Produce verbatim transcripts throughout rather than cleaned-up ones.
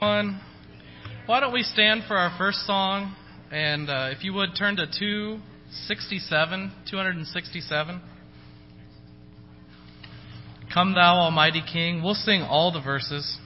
Why don't we stand for our first song, and uh, if you would turn to two sixty-seven, two sixty-seven. Come Thou Almighty King. We'll sing all the verses.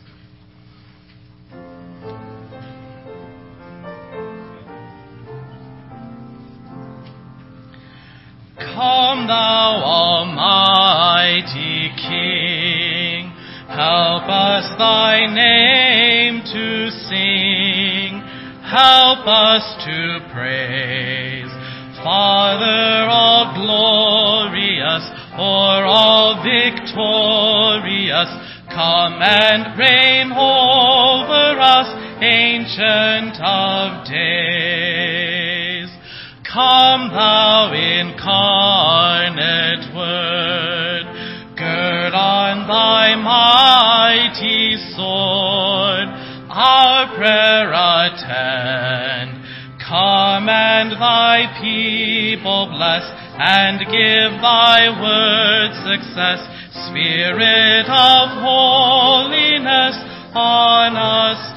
Come Thou Almighty King, help us Thy name to sing, help us to praise. Father all glorious, o'er all victorious, come and reign over us, Ancient of Days. Come Thou incarnate Word, gird on Thy mighty sword, our prayer attend. Come and Thy people bless, and give Thy word success. Spirit of holiness, on us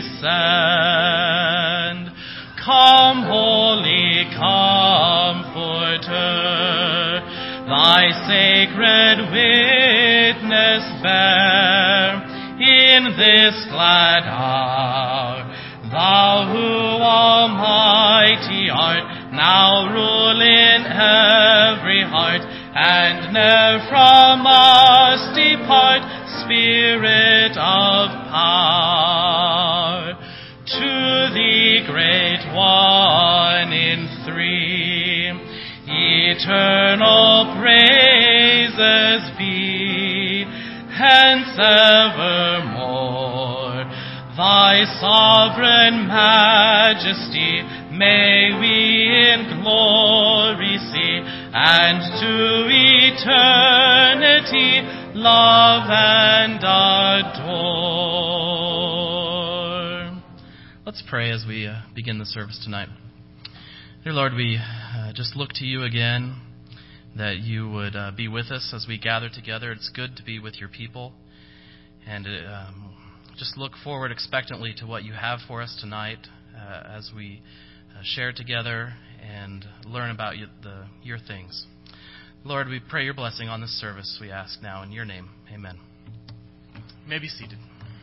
descend. Come, Holy Comforter, Thy sacred witness bear in this glad hour. Thou who almighty art, now rule in every heart, and ne'er from us depart, Spirit of power. To Thee, Great One in three, eternal praises be, hence evermore. Thy sovereign majesty may we in glory see, and to eternity love and adore. Let's pray as we uh, begin the service tonight. Dear Lord, we uh, just look to You again, that You would uh, be with us as we gather together. It's good to be with Your people, and it, um, just look forward expectantly to what You have for us tonight uh, as we uh, share together and learn about you, the, Your things. Lord, we pray Your blessing on this service, we ask now in Your name. Amen. You may be seated.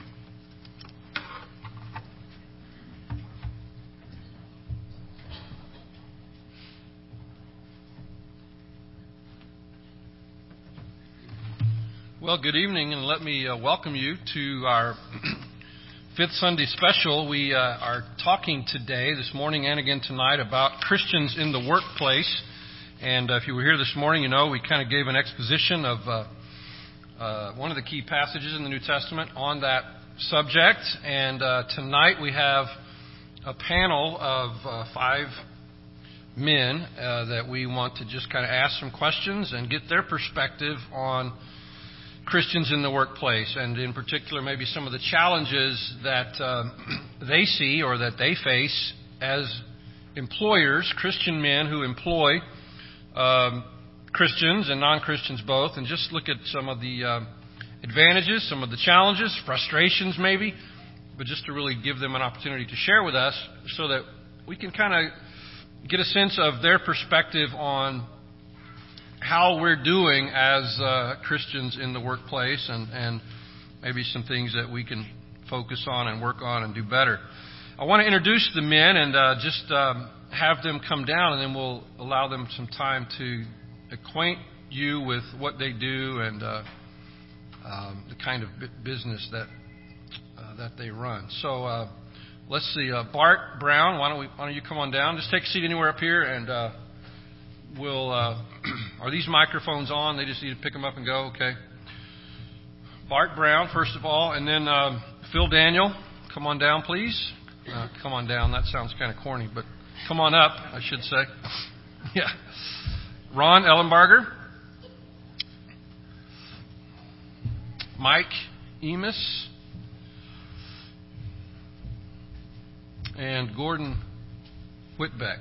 Well, good evening, and let me uh, welcome you to our Fifth Sunday special. We uh, are talking today, this morning and again tonight, about Christians in the workplace. And uh, if you were here this morning, you know we kind of gave an exposition of uh, uh, one of the key passages in the New Testament on that subject. And uh, tonight we have a panel of uh, five men uh, that we want to just kind of ask some questions and get their perspective on Christians in the workplace, and in particular maybe some of the challenges that uh, they see or that they face as employers, Christian men who employ um, Christians and non-Christians both, and just look at some of the uh, advantages, some of the challenges, frustrations maybe, but just to really give them an opportunity to share with us so that we can kind of get a sense of their perspective on how we're doing as uh, Christians in the workplace, and, and maybe some things that we can focus on and work on and do better. I want to introduce the men and uh, just um, have them come down, and then we'll allow them some time to acquaint you with what they do and uh, um, the kind of business that uh, that they run. So uh, let's see, uh, Bart Brown, why don't we? Why don't you come on down? Just take a seat anywhere up here, and uh, we'll. Uh, are these microphones on? They just need to pick them up and go. Okay. Bart Brown, first of all, and then um, Phil Daniel, come on down, please. Uh, come on down. That sounds kind of corny, but come on up, I should say. Yeah. Ron Ellenbarger. Mike Emus. And Gordon Whitbeck.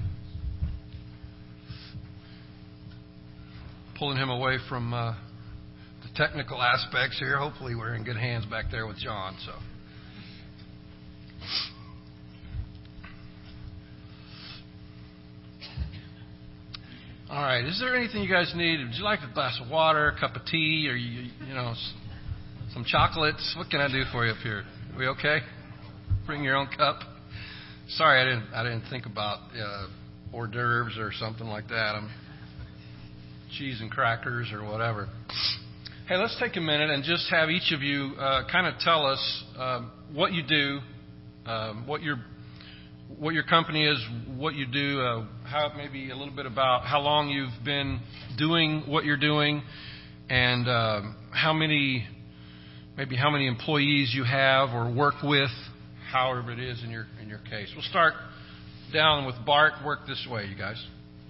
Pulling him away from uh, the technical aspects here. Hopefully we're in good hands back there with John. So, All right. Is there anything you guys need? Would you like a glass of water, a cup of tea, or you, you know, some chocolates? What can I do for you up here? Are we okay? Bring your own cup. Sorry, I didn't. I didn't think about uh, hors d'oeuvres or something like that. I'm cheese and crackers or whatever. Hey, let's take a minute and just have each of you uh, kind of tell us um, what you do, um, what your what your company is, what you do, uh, how maybe a little bit about how long you've been doing what you're doing, and um, how many maybe how many employees you have or work with, however it is in your in your case. We'll start down with Bart. Work this way, you guys.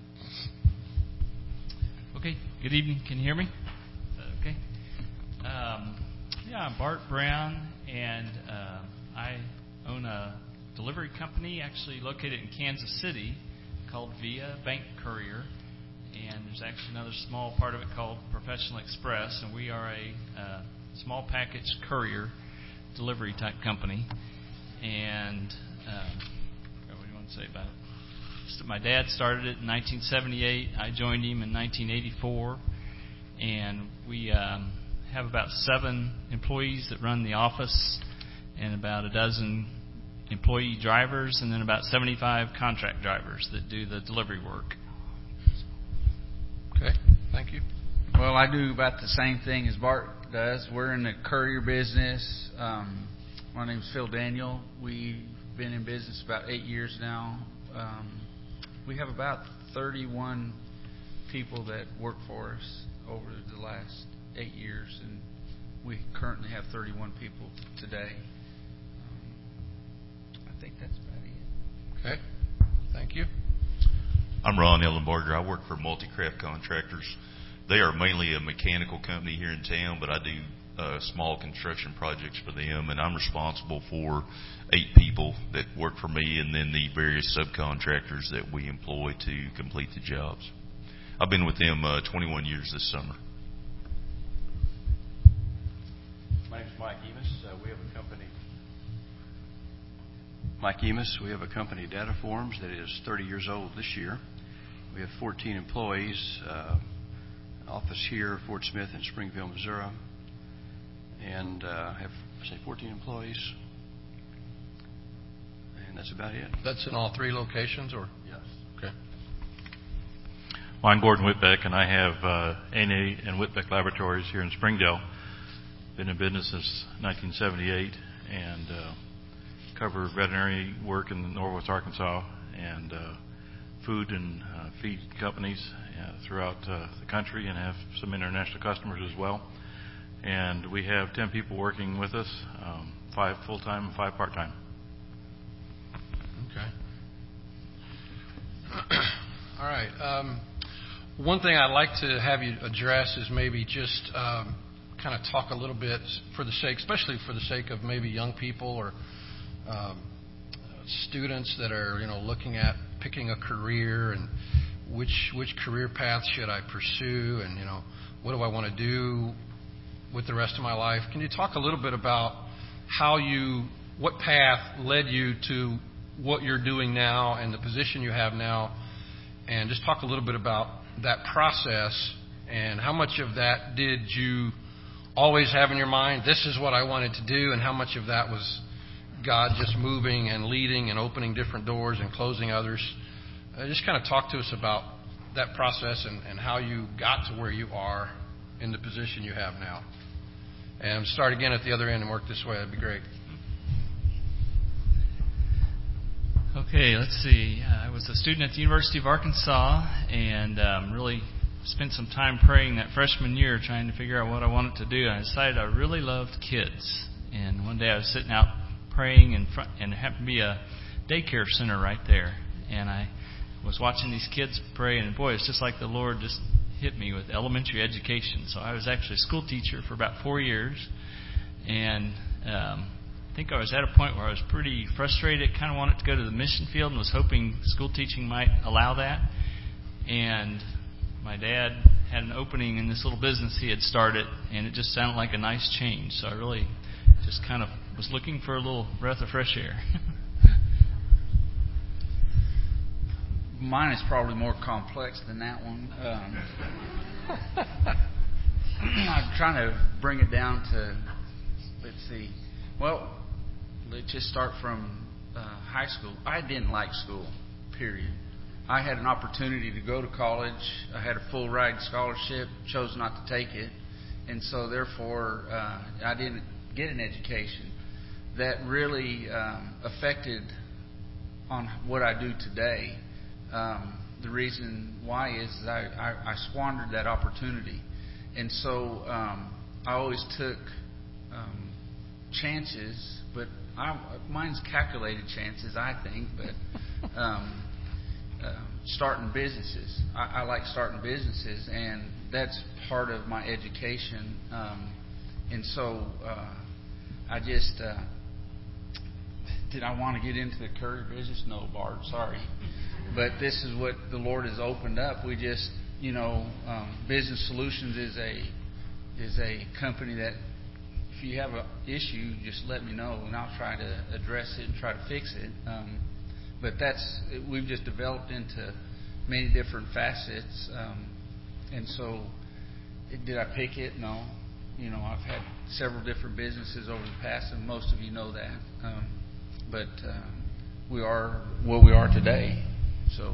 Okay. Good evening. Can you hear me? Okay. Um, yeah, I'm Bart Brown, and uh, I own a delivery company actually located in Kansas City called Via Bank Courier, and there's actually another small part of it called Professional Express, and we are a uh, small package courier delivery type company. And um, what do you want to say about it? So my dad started it in nineteen seventy-eight. I joined him in nineteen eighty-four, and we um, have about seven employees that run the office, and about a dozen employee drivers, and then about seventy-five contract drivers that do the delivery work. Okay, thank you. Well, I do about the same thing as Bart does. We're in the courier business. Um, my name's Phil Daniel. We've been in business about eight years now. Um, we have about thirty-one people that work for us over the last eight years, and we currently have thirty-one people today. I think that's about it. Okay. Thank you. I'm Ron Ellenbarger. I work for Multicraft Contractors. They are mainly a mechanical company here in town, but I do uh, small construction projects for them, and I'm responsible for eight people that work for me and then the various subcontractors that we employ to complete the jobs. I've been with them uh, twenty-one years this summer. My name's Mike Emus. Uh, we have a company Mike Emus. We have a company, Dataforms, that is thirty years old this year. We have fourteen employees, uh, office here, Fort Smith in Springfield, Missouri, and uh, have, I say, fourteen employees, and that's about it. That's in all three locations, or? Yes. Okay. Well, I'm Gordon Whitbeck, and I have uh, A and A and Whitbeck Laboratories here in Springdale. Been in business since nineteen seventy-eight, and uh, cover veterinary work in Northwest Arkansas, and uh, food and uh, feed companies uh, throughout uh, the country, and have some international customers as well. And we have ten people working with us, um, five full-time and five part-time. Okay. All right. Um, one thing I'd like to have you address is maybe just um, kind of talk a little bit for the sake, especially for the sake of maybe young people or um, students that are, you know, looking at picking a career, and which which career path should I pursue, and, you know, what do I want to do with the rest of my life? Can you talk a little bit about how you, what path led you to what you're doing now and the position you have now, and just talk a little bit about that process and how much of that did you always have in your mind, this is what I wanted to do, and how much of that was God just moving and leading and opening different doors and closing others. Uh, just kind of talk to us about that process and, and how you got to where you are in the position you have now. And start again at the other end and work this way. That'd be great. Okay, let's see. Uh, I was a student at the University of Arkansas, and um, really spent some time praying that freshman year trying to figure out what I wanted to do. I decided I really loved kids. And one day I was sitting out praying in front, and it happened to be a daycare center right there. And I was watching these kids pray, and boy, it's just like the Lord just hit me with elementary education. So I was actually a school teacher for about four years, and um, I think I was at a point where I was pretty frustrated, kind of wanted to go to the mission field, and was hoping school teaching might allow that. And my dad had an opening in this little business he had started, and it just sounded like a nice change. So I really just kind of was looking for a little breath of fresh air. mine is probably more complex than that one. Um, I'm trying to bring it down to, let's see, well, let's just start from uh, high school. I didn't like school, period. I had an opportunity to go to college. I had a full ride scholarship, chose not to take it, and so therefore uh, I didn't get an education that really um, affected on what I do today. Um, the reason why is that I, I, I squandered that opportunity. And so um, I always took um, chances, but I, mine's calculated chances, I think, but um, uh, starting businesses. I, I like starting businesses, and that's part of my education. Um, and so uh, I just... Uh, Did I want to get into the courier business? No, Bart, sorry. But this is what the Lord has opened up. We just, you know, um, Business Solutions is a is a company that if you have an issue, just let me know, and I'll try to address it and try to fix it. Um, but that's we've just developed into many different facets. Um, and so, did I pick it? No. You know, I've had several different businesses over the past, and most of you know that. Um, But uh, we are what we are today. So,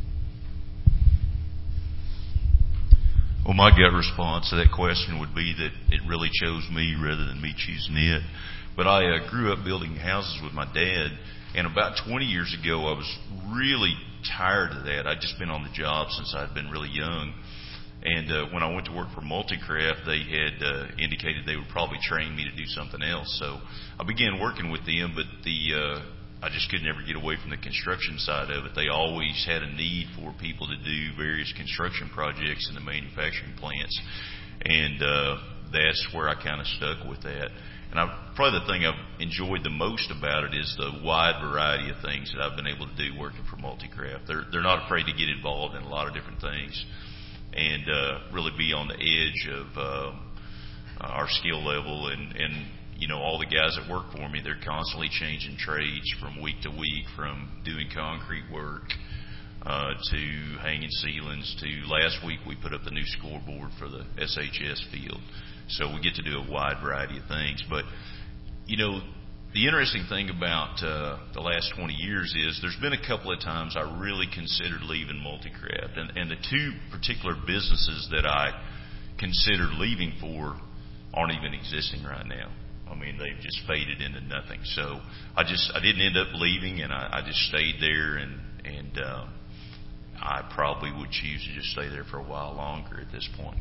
well, my gut response to that question would be that it really chose me rather than me choosing it. But I uh, grew up building houses with my dad, and about twenty years ago, I was really tired of that. I'd just been on the job since I'd been really young. And uh, when I went to work for Multicraft, they had uh, indicated they would probably train me to do something else. So I began working with them, but the uh, I just could never get away from the construction side of it. They always had a need for people to do various construction projects in the manufacturing plants, and uh, that's where I kind of stuck with that. And I, probably the thing I've enjoyed the most about it is the wide variety of things that I've been able to do working for Multicraft. They're they're not afraid to get involved in a lot of different things, and uh, really be on the edge of uh, our skill level. And, and, you know, all the guys that work for me, they're constantly changing trades from week to week, from doing concrete work uh, to hanging ceilings to last week we put up the new scoreboard for the S H S field. So we get to do a wide variety of things. But, you know, the interesting thing about uh, the last twenty years is there's been a couple of times I really considered leaving Multicraft. And, and the two particular businesses that I considered leaving for aren't even existing right now. I mean, they've just faded into nothing. So I just I didn't end up leaving, and I, I just stayed there. And, and uh, I probably would choose to just stay there for a while longer at this point.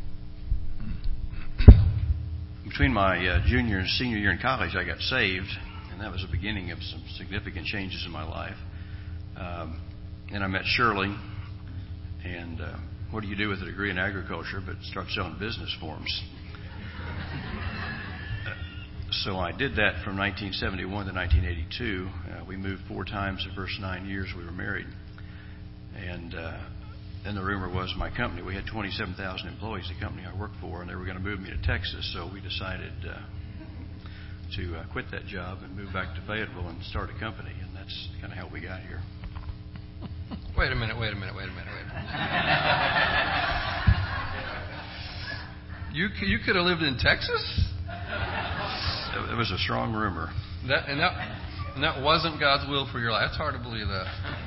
Between my uh, junior and senior year in college, I got saved, and that was the beginning of some significant changes in my life. Um, and I met Shirley, and uh, what do you do with a degree in agriculture but start selling business forms? So I did that from nineteen seventy-one to nineteen eighty-two. Uh, we moved four times the first nine years we were married. And uh, then the rumor was my company, we had twenty-seven thousand employees, the company I worked for, and they were going to move me to Texas. So we decided uh, to uh, quit that job and move back to Fayetteville and start a company. And that's kind of how we got here. Wait a minute, wait a minute, wait a minute, wait a minute. you, you could have lived in Texas? It was a strong rumor. That, and, that, and that wasn't God's will for your life. It's hard to believe that.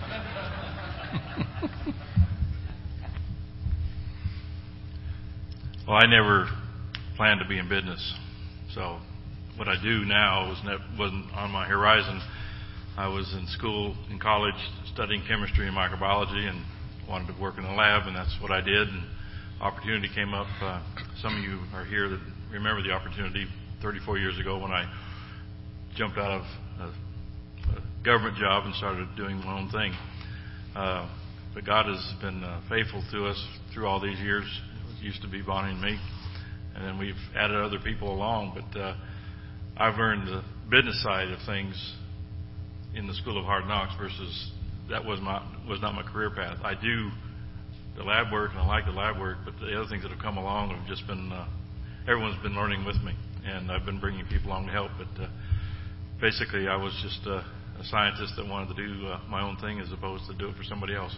Well, I never planned to be in business. So what I do now was ne- wasn't on my horizon. I was in school, in college, studying chemistry and microbiology and wanted to work in the lab, and that's what I did. And opportunity came up. Uh, some of you are here that remember the opportunity thirty-four years ago when I jumped out of a, a government job and started doing my own thing. Uh, but God has been uh, faithful to us through all these years. It used to be Bonnie and me, and then we've added other people along. But uh, I've learned the business side of things in the School of Hard Knocks versus that was my was not my career path. I do the lab work and I like the lab work, but the other things that have come along have just been uh, everyone's been learning with me, and I've been bringing people along to help. But uh, basically, I was just uh, a scientist that wanted to do uh, my own thing as opposed to do it for somebody else.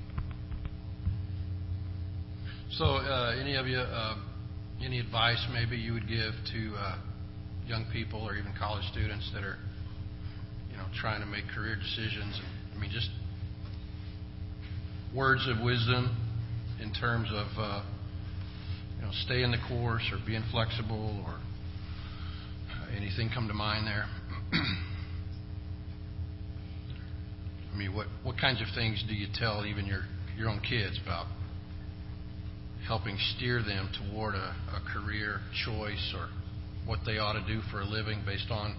So, uh, any of you, uh, any advice maybe you would give to uh, young people or even college students that are, you know, trying to make career decisions? I mean, just words of wisdom in terms of, uh, you know, staying the course or being flexible, or uh, anything come to mind there? I mean, what, what kinds of things do you tell even your, your own kids about helping steer them toward a, a career choice, or what they ought to do for a living based on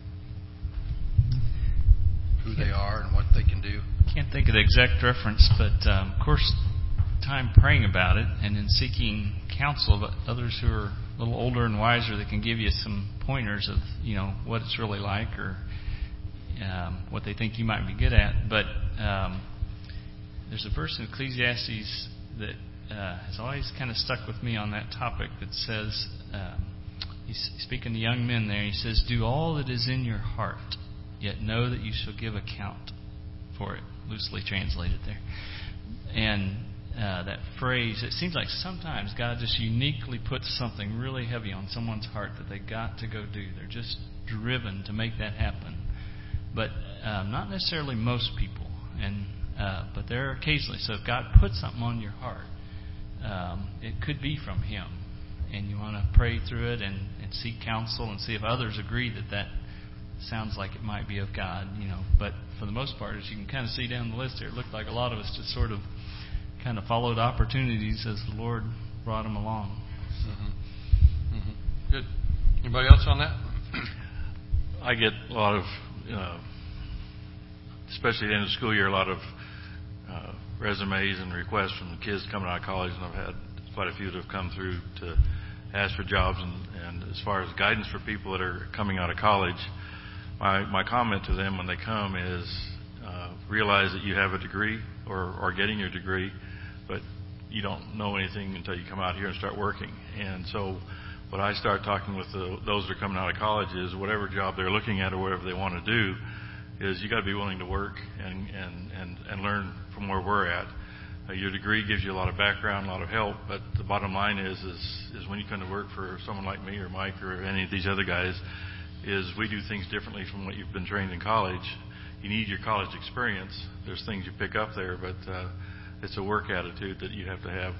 who they are and what they can do? Can't think of the exact reference, but um, of course, time praying about it and in seeking counsel of others who are a little older and wiser that can give you some pointers of, you know, what it's really like, or um, what they think you might be good at. But um, there's a verse in Ecclesiastes that uh, has always kind of stuck with me on that topic that says, um, he's speaking to young men there, he says, "Do all that is in your heart, yet know that you shall give account for it," loosely translated there. And uh, that phrase, it seems like sometimes God just uniquely puts something really heavy on someone's heart that they got to go do. They're just driven to make that happen. But um, not necessarily most people. And uh, but there are occasionally. So if God puts something on your heart, um, it could be from Him. And you want to pray through it and, and seek counsel and see if others agree that that sounds like it might be of God, you know. But for the most part, as you can kind of see down the list here, it looked like a lot of us just sort of kind of followed opportunities as the Lord brought them along. Mm-hmm. Mm-hmm. Good. Anybody else on that? I get a lot of, uh, especially at the end of the school year, a lot of uh, resumes and requests from the kids coming out of college, and I've had quite a few that have come through to ask for jobs. And, and as far as guidance for people that are coming out of college, my, my comment to them when they come is uh, realize that you have a degree or are getting your degree, but you don't know anything until you come out here and start working. And so what I start talking with the, those that are coming out of college is whatever job they're looking at or whatever they want to do, is you got to be willing to work and, and, and, and learn from where we're at. Uh, your degree gives you a lot of background, a lot of help, but the bottom line is, is, is when you come to work for someone like me or Mike or any of these other guys, is we do things differently from what you've been trained in college. You need your college experience. There's things you pick up there, but uh, it's a work attitude that you have to have.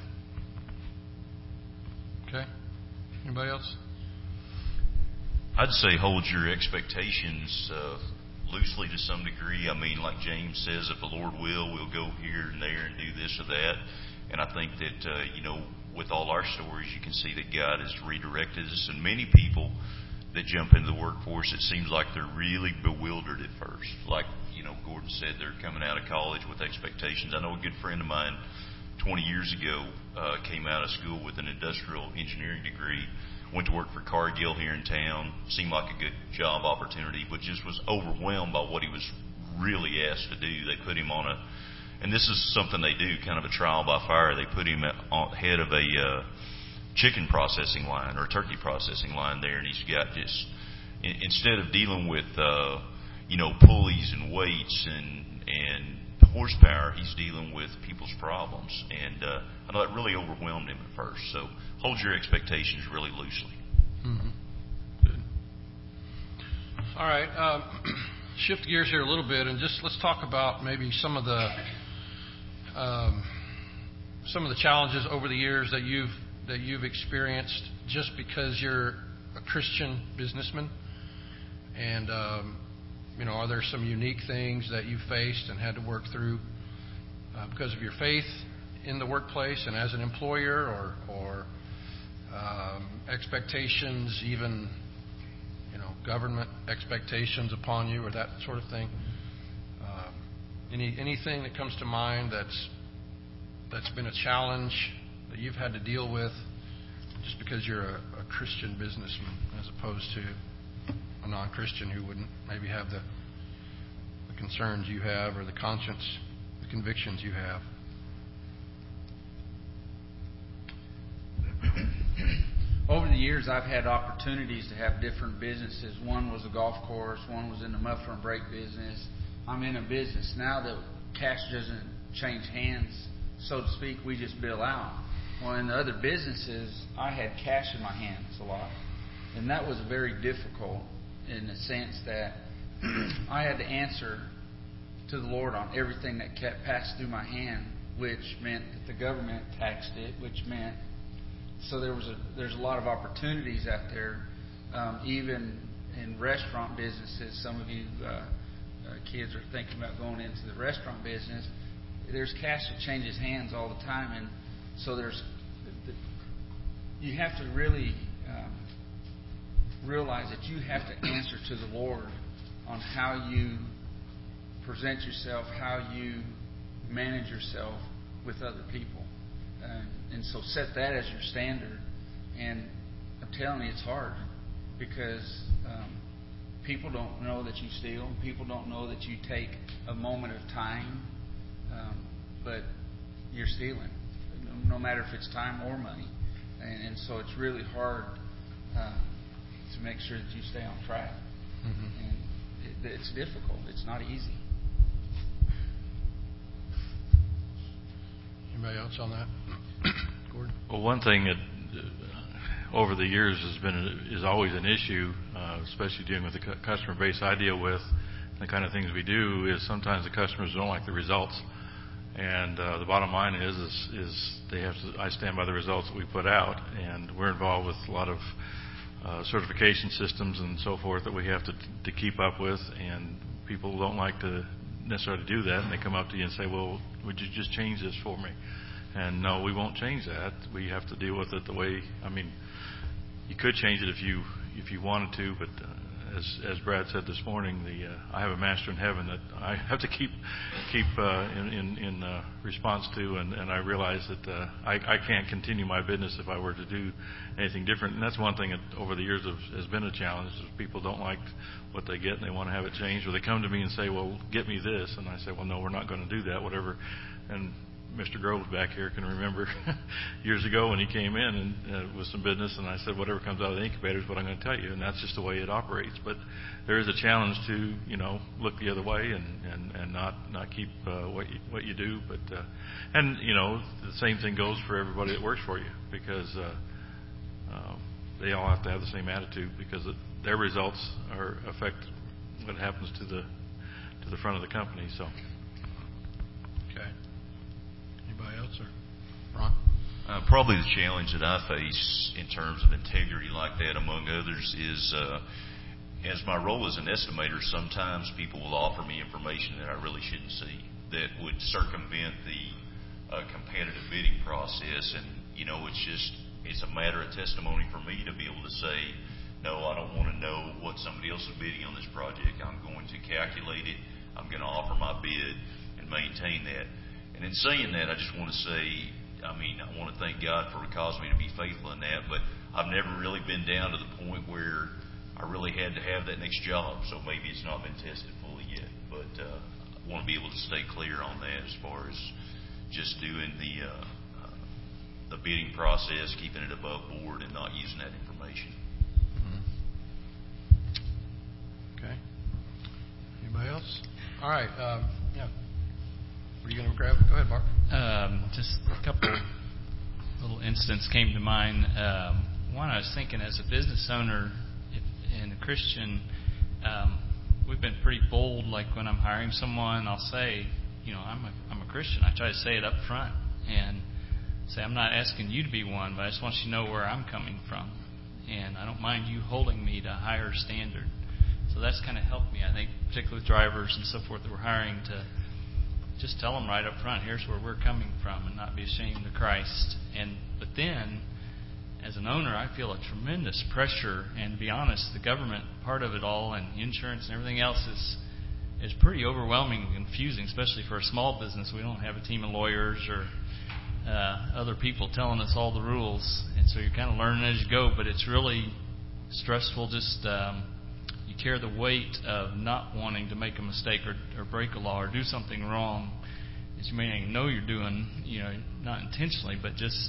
Okay. Anybody else? I'd say hold your expectations uh, loosely to some degree. I mean, like James says, if the Lord will, we'll go here and there and do this or that. And I think that, uh, you know, with all our stories, you can see that God has redirected us. And many people that jump into the workforce, it seems like they're really bewildered at first. Like, you know, Gordon said, they're coming out of college with expectations. I know a good friend of mine twenty years ago uh, came out of school with an industrial engineering degree, went to work for Cargill here in town, seemed like a good job opportunity, but just was overwhelmed by what he was really asked to do. They put him on a, and this is something they do, kind of a trial by fire. They put him at head of a uh, chicken processing line or a turkey processing line there, and he's got just, instead of dealing with, uh, you know, pulleys and weights and, and horsepower, he's dealing with people's problems. And uh, I know that really overwhelmed him at first. So hold your expectations really loosely. Mm-hmm. Good. All right. Um, shift gears here a little bit, and just let's talk about maybe some of the um, some of the challenges over the years that you've that you've experienced just because you're a Christian businessman. And um, you know, are there some unique things that you faced and had to work through uh, because of your faith in the workplace and as an employer, or, or um, expectations, even, you know, government expectations upon you, or that sort of thing? Um, any anything that comes to mind that's that's been a challenge that you've had to deal with just because you're a, a Christian businessman as opposed to a non-Christian who wouldn't maybe have the, the concerns you have, or the conscience, the convictions you have? over the years, I've had opportunities to have different businesses. One was a golf course. One was in the muffler and brake business. I'm in a business now that cash doesn't change hands, so to speak. We just bill out. Well, in the other businesses, I had cash in my hands a lot. And that was very difficult in the sense that I had to answer to the Lord on everything that kept passed through my hand, which meant that the government taxed it, which meant so there was a there's a lot of opportunities out there, um, even in restaurant businesses. Some of you uh, uh, kids are thinking about going into the restaurant business. There's cash that changes hands all the time, and so there's you have to really um, realize that you have to answer to the Lord on how you present yourself, how you manage yourself with other people. Um, and so set that as your standard. And I'm telling you, it's hard because um, people don't know that you steal. People don't know that you take a moment of time, um, but you're stealing, no matter if it's time or money. And, and so it's really hard uh, to make sure that you stay on track. Mm-hmm. And it, it's difficult. It's not easy. Anybody else on that? Gordon? Well, one thing that uh, over the years has been is always an issue, uh, especially dealing with the cu- customer base I deal with. The kind of things we do is sometimes the customers don't like the results, and uh, the bottom line is, is is they have to. I stand by the results that we put out, and we're involved with a lot of uh, certification systems and so forth that we have to to keep up with, and people don't like to necessarily do that, and they come up to you and say, "Well, would you just change this for me?" And no, we won't change that. We have to deal with it the way. I mean, you could change it if you if you wanted to, but uh, as as Brad said this morning, the uh, I have a master in heaven that I have to keep keep uh, in in, in uh, response to, and, and I realize that uh, I I can't continue my business if I were to do anything different. And that's one thing that over the years have, has been a challenge. Is people don't like what they get and they want to have it changed, or they come to me and say, "Well, get me this," and I say, "Well, no, we're not going to do that. Whatever." And Mister Groves back here can remember years ago when he came in and uh, with some business, and I said, whatever comes out of the incubator is what I'm going to tell you, and that's just the way it operates. But there is a challenge to, you know, look the other way and, and, and not not keep uh, what you, what you do. But uh, and you know, the same thing goes for everybody that works for you, because uh, uh, they all have to have the same attitude, because it, their results are affect what happens to the to the front of the company. So. Okay. Anybody else, or Ron? Uh, probably the challenge that I face in terms of integrity like that, among others, is uh, as my role as an estimator, sometimes people will offer me information that I really shouldn't see, that would circumvent the uh, competitive bidding process. And, you know, it's just, it's a matter of testimony for me to be able to say, no, I don't want to know what somebody else is bidding on this project. I'm going to calculate it. I'm going to offer my bid and maintain that. And in saying that, I just want to say, I mean, I want to thank God for causing me to be faithful in that, but I've never really been down to the point where I really had to have that next job, so maybe it's not been tested fully yet. But uh, I want to be able to stay clear on that as far as just doing the uh, uh, the bidding process, keeping it above board, and not using that information. Mm-hmm. Okay. Anybody else? All right. Um, yeah. Were you going to grab it? Go ahead, Mark. Um, just a couple little incidents came to mind. Um, one, I was thinking, as a business owner if, and a Christian, um, we've been pretty bold. Like when I'm hiring someone, I'll say, you know, I'm a, I'm a Christian. I try to say it up front and say, I'm not asking you to be one, but I just want you to know where I'm coming from. And I don't mind you holding me to a higher standard. So that's kind of helped me, I think, particularly with drivers and so forth that we're hiring, to just tell them right up front, here's where we're coming from, and not be ashamed of Christ. And but then, as an owner, I feel a tremendous pressure. And to be honest, the government part of it all, and insurance and everything else, is is pretty overwhelming and confusing, especially for a small business. We don't have a team of lawyers or uh, other people telling us all the rules, and so you're kind of learning as you go. But it's really stressful. Just um, you carry the weight of not wanting to make a mistake or, or break a law or do something wrong that you may not know you're doing, you know, not intentionally, but just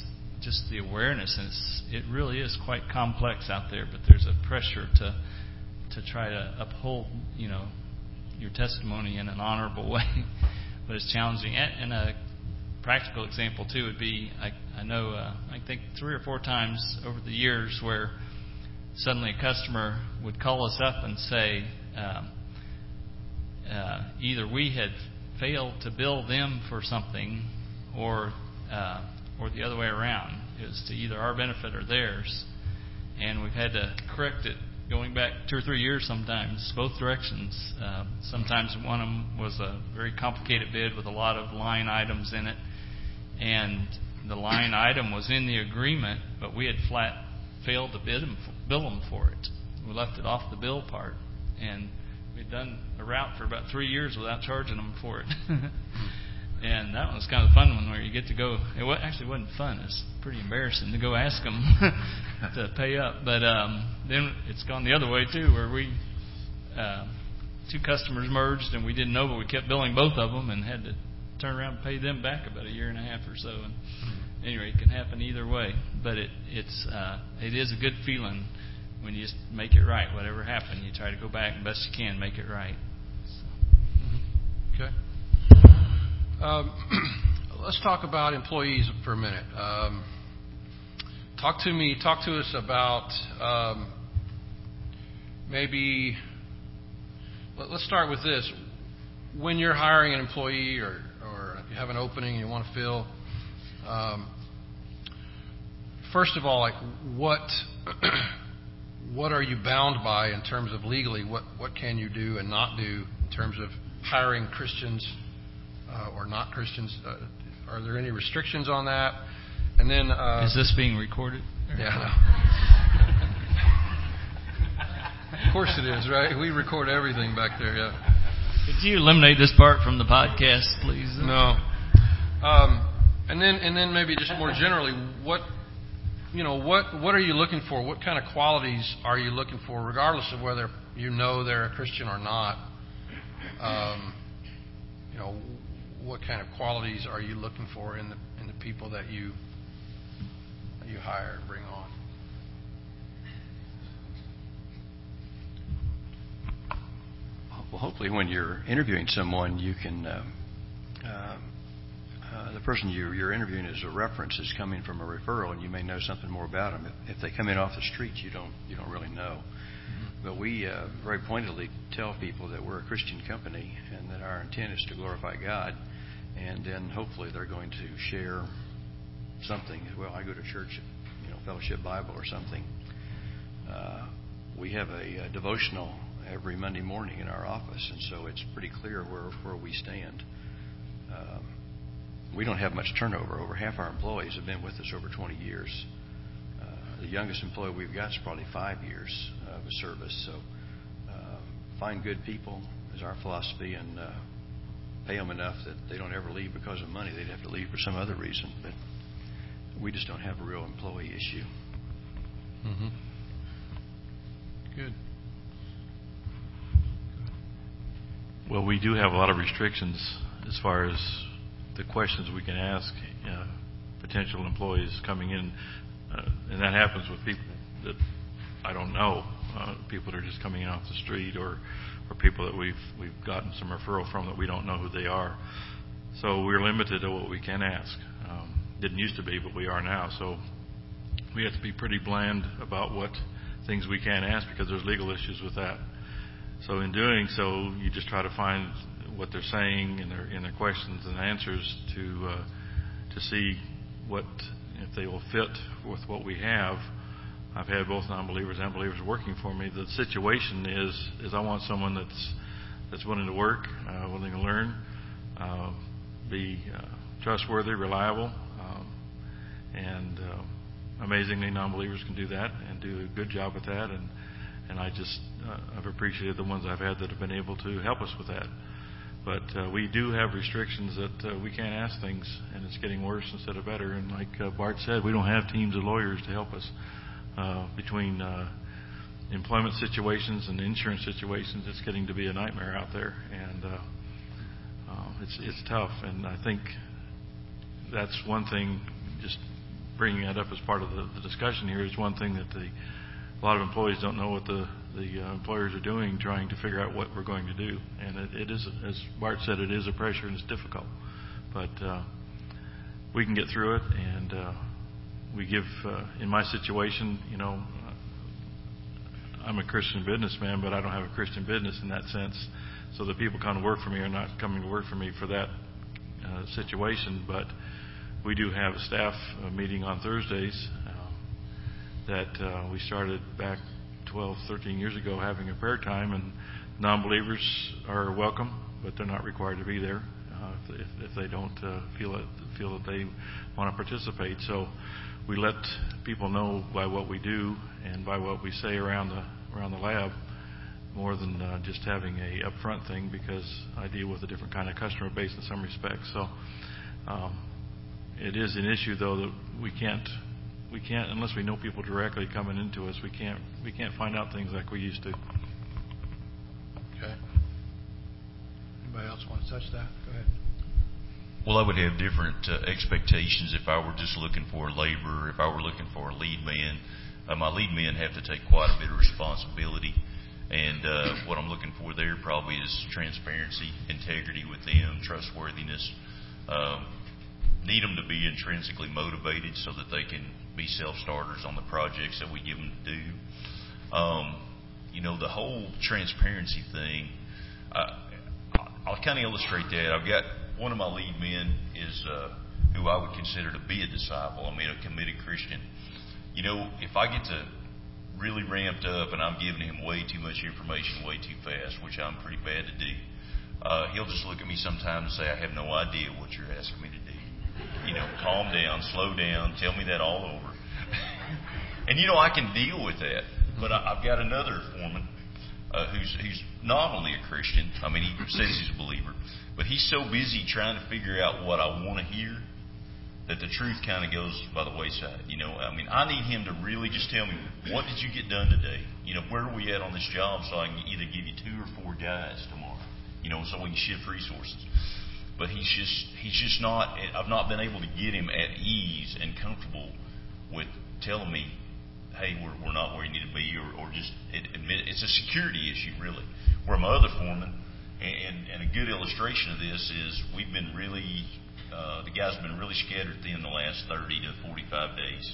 just the awareness, and it's, it really is quite complex out there. But there's a pressure to to try to uphold, you know, your testimony in an honorable way. But it's challenging. And, and a practical example too would be I, I know uh, I think three or four times over the years where suddenly a customer would call us up and say um, uh, either we had failed to bill them for something, or uh, or the other way around. It was to either our benefit or theirs, and we've had to correct it going back two or three years sometimes, both directions. Uh, sometimes one of them was a very complicated bid with a lot of line items in it, and the line item was in the agreement, but we had flat failed to bid them, bill them for it. We left it off the bill part, and we'd done a route for about three years without charging them for it. And that one was kind of a fun one where you get to go. It actually wasn't fun. It was pretty embarrassing to go ask them to pay up. But um, then it's gone the other way too, where we uh, two customers merged and we didn't know, but we kept billing both of them and had to turn around and pay them back about a year and a half or so. And anyway, it can happen either way. But it it's uh, it is a good feeling when you just make it right. Whatever happened, you try to go back and best you can make it right. So. Okay. Um, let's talk about employees for a minute. Um, talk to me. Talk to us about um, maybe. Let, let's start with this. When you're hiring an employee, or or if you have an opening you want to fill, um, first of all, like what what are you bound by in terms of legally? What what can you do and not do in terms of hiring Christians? Uh, or not Christians? Uh, are there any restrictions on that? And then, uh, is this being recorded? Yeah. Of course it is, right? We record everything back there. Yeah. Could you eliminate this part from the podcast, please? No. Um, and then, and then maybe just more generally, what you know, what what are you looking for? What kind of qualities are you looking for, regardless of whether you know they're a Christian or not? Um, you know. What kind of qualities are you looking for in the in the people that you that you hire and bring on? Well, hopefully, when you're interviewing someone, you can uh, uh, uh, the person you're, you're interviewing is a reference is coming from a referral, and you may know something more about them. If, if they come in off the street, you don't you don't really know. Mm-hmm. But we uh, very pointedly tell people that we're a Christian company and that our intent is to glorify God. And then hopefully they're going to share something. Well, I go to church, you know, Fellowship Bible or something. Uh, we have a, a devotional every Monday morning in our office, and so it's pretty clear where, where we stand. Um, we don't have much turnover. Over half our employees have been with us over twenty years. Uh, the youngest employee we've got is probably five years of service. So uh, find good people is our philosophy, and uh, pay them enough that they don't ever leave because of money. They'd have to leave for some other reason. But we just don't have a real employee issue. Mm-hmm. Good. Well, we do have a lot of restrictions as far as the questions we can ask uh, potential employees coming in. Uh, and that happens with people that I don't know, uh, people that are just coming in off the street, or or people that we've we've gotten some referral from that we don't know who they are. So we're limited to what we can ask. Um, didn't used to be, but we are now. So we have to be pretty bland about what things we can ask, because there's legal issues with that. So in doing so, you just try to find what they're saying in their in their questions and answers to uh, to see what if they will fit with what we have. I've had both non-believers and believers working for me. The situation is is I want someone that's that's willing to work, uh, willing to learn, uh, be uh, trustworthy, reliable, um, and uh, amazingly, non-believers can do that and do a good job with that. And and I just uh, I've appreciated the ones I've had that have been able to help us with that. But uh, we do have restrictions that uh, we can't ask things, and it's getting worse instead of better. And like uh, Bart said, we don't have teams of lawyers to help us. Uh, between uh, employment situations and insurance situations, it's getting to be a nightmare out there, and uh, uh, it's it's tough. And I think that's one thing. Just bringing that up as part of the, the discussion here is one thing that the, a lot of employees don't know what the, the uh, employers are doing, trying to figure out what we're going to do. And it, it is, as Bart said, it is a pressure and it's difficult. But uh, we can get through it, and uh, we give, uh, in my situation, you know, I'm a Christian businessman, but I don't have a Christian business in that sense. So the people kind of work for me are not coming to work for me for that uh, situation. But we do have a staff uh, meeting on Thursdays uh, that uh, we started back twelve, thirteen years ago, having a prayer time, and non-believers are welcome, but they're not required to be there uh, if, if, if they don't uh, feel it, feel that they want to participate. So we let people know by what we do and by what we say around the around the lab, more than uh, just having a upfront thing, because I deal with a different kind of customer base in some respects. So um, it is an issue, though, that we can't we can't unless we know people directly coming into us. We can't we can't find out things like we used to. Okay. Anybody else want to touch that? Go ahead. Well, I would have different uh, expectations if I were just looking for a laborer, if I were looking for a lead man. Uh, my lead men have to take quite a bit of responsibility, and uh, what I'm looking for there probably is transparency, integrity with them, trustworthiness. Um, need them to be intrinsically motivated so that they can be self-starters on the projects that we give them to do. Um, you know, the whole transparency thing, uh, I'll kind of illustrate that. I've got one of my lead men is uh, who I would consider to be a disciple. I mean, a committed Christian. You know, if I get to really ramped up and I'm giving him way too much information way too fast, which I'm pretty bad to do, uh, he'll just look at me sometimes and say, I have no idea what you're asking me to do. You know, calm down, slow down, tell me that all over. And, you know, I can deal with that. But I, I've got another foreman uh, who's, who's nominally a Christian. I mean, he says he's a believer. But he's so busy trying to figure out what I want to hear that the truth kind of goes by the wayside. You know, I mean, I need him to really just tell me, what did you get done today? You know, where are we at on this job so I can either give you two or four guys tomorrow, you know, so we can shift resources. But he's just, he's just not, I've not been able to get him at ease and comfortable with telling me, hey, we're, we're not where you need to be, or, or just admit, it's a security issue, really. Where my other foreman, and, and a good illustration of this is we've been really, uh, the guys have been really scattered thin the last thirty to forty-five days.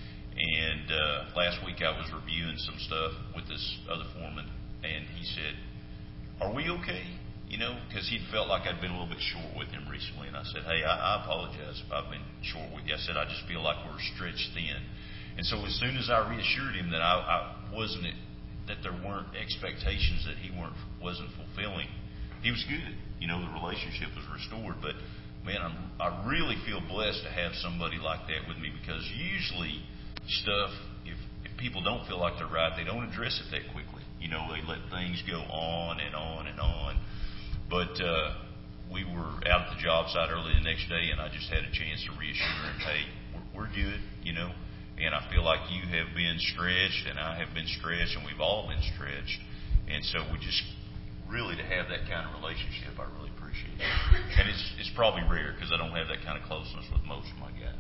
And uh, last week I was reviewing some stuff with this other foreman, and he said, are we okay? You know, because he felt like I'd been a little bit short with him recently. And I said, hey, I, I apologize if I've been short with you. I said, I just feel like we're stretched thin. And so as soon as I reassured him that I, I wasn't, that there weren't expectations that he weren't wasn't fulfilling, he was good. You know, the relationship was restored. But man, I'm, I really feel blessed to have somebody like that with me, because usually stuff, if if people don't feel like they're right, they don't address it that quickly. You know, they let things go on and on and on. But uh, we were out at the job site early the next day, and I just had a chance to reassure him, hey, we're, we're good, you know. And I feel like you have been stretched, and I have been stretched, and we've all been stretched. And so we just really, to have that kind of relationship, I really appreciate it. And it's it's probably rare, because I don't have that kind of closeness with most of my guys.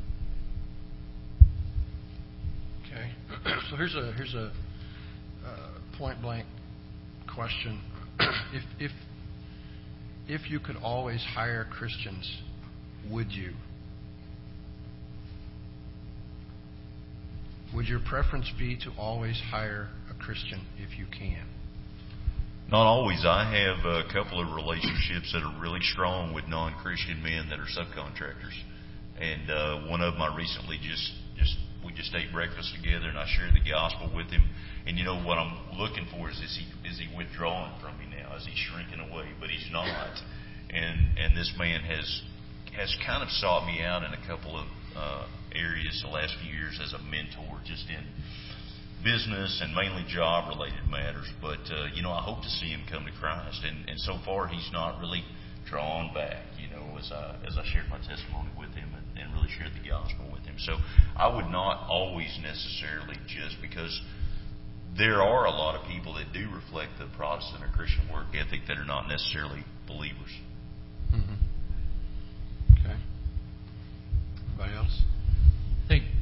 Okay. So here's a here's a uh, point blank question. if if if you could always hire Christians, would you? Would your preference be to always hire a Christian if you can? Not always. I have a couple of relationships that are really strong with non-Christian men that are subcontractors. And uh, one of them I recently just, just, we just ate breakfast together, and I shared the gospel with him. And you know what I'm looking for is, is he, is he withdrawing from me now? Is he shrinking away? But he's not. And, and this man has, has kind of sought me out in a couple of uh, areas the last few years as a mentor, just in business and mainly job-related matters. But, uh, you know, I hope to see him come to Christ. And, and so far, he's not really drawn back, you know, as I, as I shared my testimony with him and, and really shared the gospel with him. So I would not always necessarily, just because there are a lot of people that do reflect the Protestant or Christian work ethic that are not necessarily believers. Mm-hmm. Okay. Anybody else? I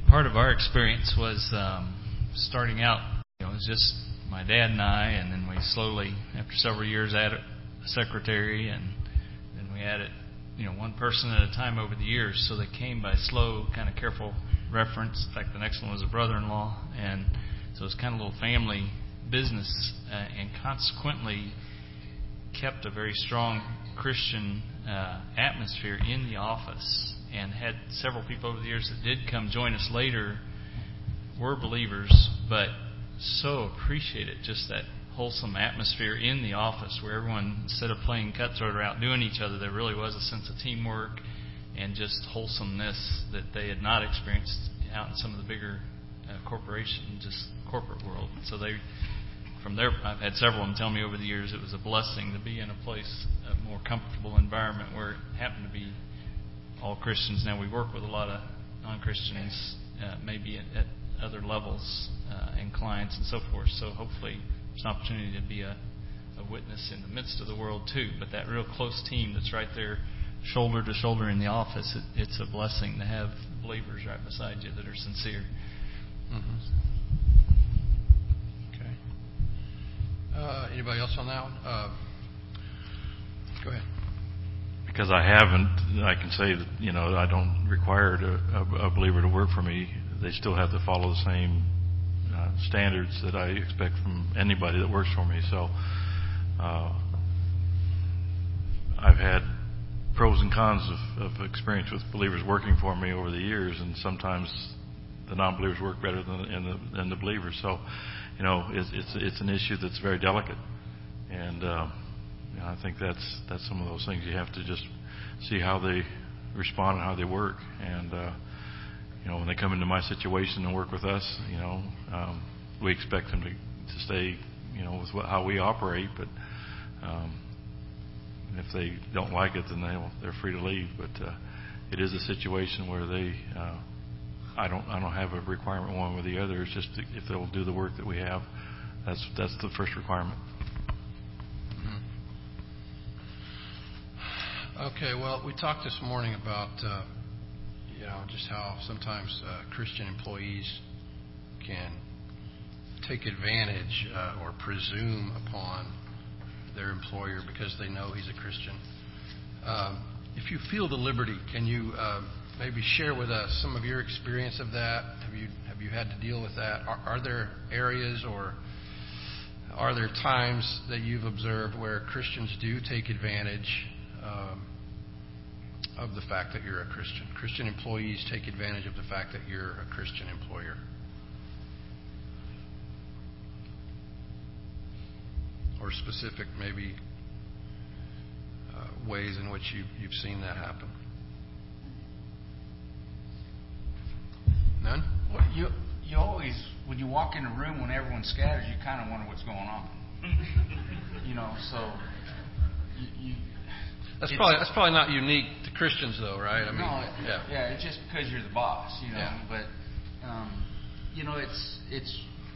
part of our experience was um, starting out, you know, it was just my dad and I, and then we slowly, after several years, added a secretary, and then we added, you know, one person at a time over the years. So they came by slow, kind of careful reference. In fact, the next one was a brother-in-law, and so it was kind of a little family business, uh, and consequently kept a very strong Christian uh, atmosphere in the office, and had several people over the years that did come join us later were believers, but so appreciated just that wholesome atmosphere in the office where everyone, instead of playing cutthroat or outdoing each other, there really was a sense of teamwork and just wholesomeness that they had not experienced out in some of the bigger uh, corporation, just corporate world. So they, from there, I've had several of them tell me over the years it was a blessing to be in a place, a more comfortable environment where it happened to be all Christians. Now we work with a lot of non-Christians, uh, maybe at, at other levels uh, and clients and so forth. So hopefully there's an opportunity to be a, a witness in the midst of the world too. But that real close team that's right there, shoulder to shoulder in the office, it, it's a blessing to have believers right beside you that are sincere. Mm-hmm. Okay. Uh, anybody else on that one? Uh, go ahead. Because I haven't, I can say that, you know, I don't require a, a, a believer to work for me. They still have to follow the same uh, standards that I expect from anybody that works for me. So uh, I've had pros and cons of, of experience with believers working for me over the years, and sometimes the non-believers work better than, than, the, than the believers. So, you know, it's, it's it's an issue that's very delicate, and uh, you know, I think that's that's some of those things you have to just see how they respond and how they work. And uh, you know, when they come into my situation and work with us, you know, um, we expect them to, to stay, you know, with what, how we operate. But um, if they don't like it, then they they're free to leave. But uh, it is a situation where they, uh, I don't I don't have a requirement one or the other. It's just if they'll do the work that we have, that's that's the first requirement. Okay, well, we talked this morning about, uh, you know, just how sometimes uh, Christian employees can take advantage uh, or presume upon their employer because they know he's a Christian. Um, if you feel the liberty, can you uh, maybe share with us some of your experience of that? Have you have you had to deal with that? Are, are there areas or are there times that you've observed where Christians do take advantage Um, of the fact that you're a Christian? Christian employees take advantage of the fact that you're a Christian employer. Or specific, maybe, uh, ways in which you've, you've seen that happen. None? Well, you you always, when you walk in a room when everyone scatters, you kind of wonder what's going on. You know, so you. you That's probably that's probably not unique to Christians, though, right? I mean, no, it, yeah, yeah. It's just because you're the boss, you know. Yeah. But um, you know, it's it's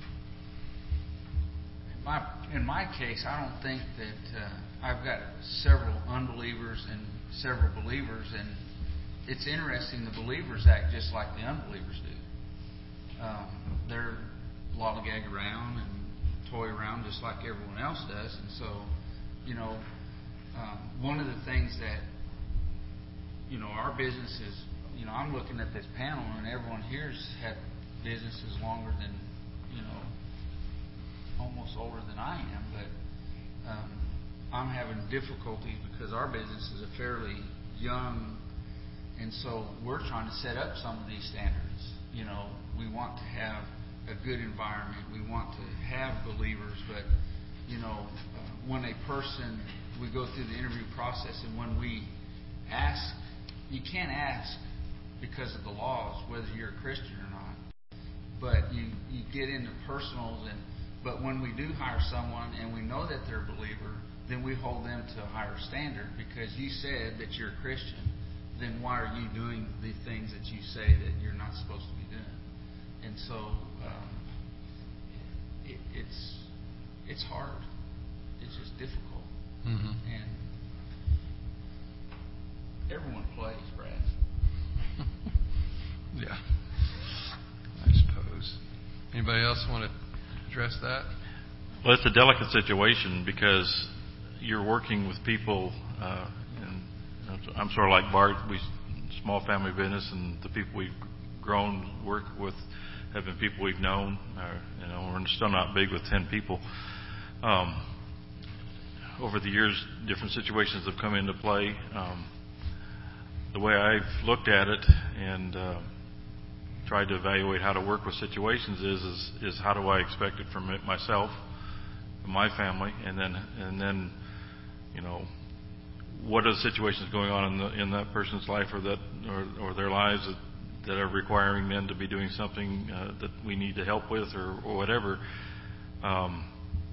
my in my case. I don't think that uh, I've got several unbelievers and several believers, and it's interesting. The believers act just like the unbelievers do. Um, they're lollygag around and toy around just like everyone else does, and so, you know. Um, one of the things that, you know, our business is, you know, I'm looking at this panel and everyone here's had businesses longer than, you know, almost older than I am, but um, I'm having difficulties because our business is a fairly young, and so we're trying to set up some of these standards. You know, we want to have a good environment. We want to have believers, but, you know, uh, when a person... we go through the interview process, and when we ask, you can't ask because of the laws whether you're a Christian or not, but you, you get into personals, and but when we do hire someone and we know that they're a believer, then we hold them to a higher standard because you said that you're a Christian. Then why are you doing the things that you say that you're not supposed to be doing? And so um, it, it's it's hard. It's just difficult. Mm-hmm. And everyone plays, Brad. Yeah. Anybody else want to address that? Well, it's a delicate situation because you're working with people, uh, and I'm sort of like Bart. We small family business, and the people we've grown work with have been people we've known. Or, you know, we're still not big with ten people. Um, over the years, different situations have come into play. Um, the way I've looked at it and uh, tried to evaluate how to work with situations is, is is how do I expect it from it myself, from my family, and then and then you know, what are the situations going on in the, in that person's life or that or, or their lives that, that are requiring them to be doing something uh, that we need to help with or, or whatever. Um,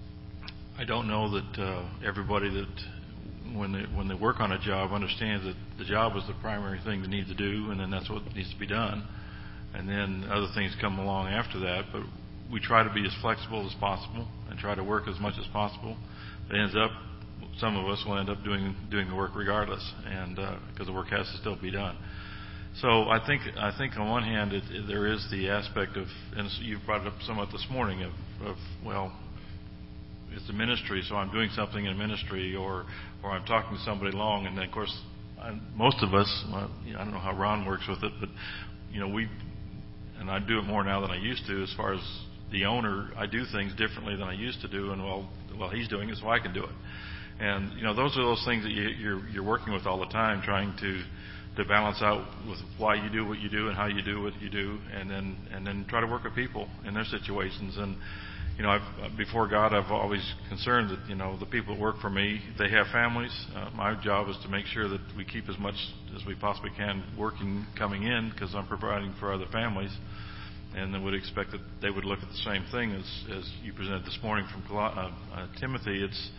I don't know that uh, everybody that when they when they work on a job understands that the job is the primary thing they need to do, and then that's what needs to be done, and then other things come along after that. But we try to be as flexible as possible and try to work as much as possible. It ends up, some of us will end up doing doing the work regardless, and because uh, the work has to still be done. So I think I think on one hand it, it, there is the aspect of, and you brought it up somewhat this morning, of, of well, it's a ministry, so I'm doing something in ministry, or or I'm talking to somebody long, and then of course I, most of us, well, you know, I don't know how Ron works with it, but you know we, and I do it more now than I used to. As far as the owner, I do things differently than I used to do, and well, well he's doing it, so I can do it. And you know those are those things that you, you're you're working with all the time, trying to to balance out with why you do what you do and how you do what you do, and then and then try to work with people in their situations. And you know, I've, before God, I've always concerned that you know the people that work for me, they have families. Uh, my job is to make sure that we keep as much as we possibly can working, coming in, because I'm providing for other families, and then would expect that they would look at the same thing as as you presented this morning from Col- uh, uh, Timothy. It's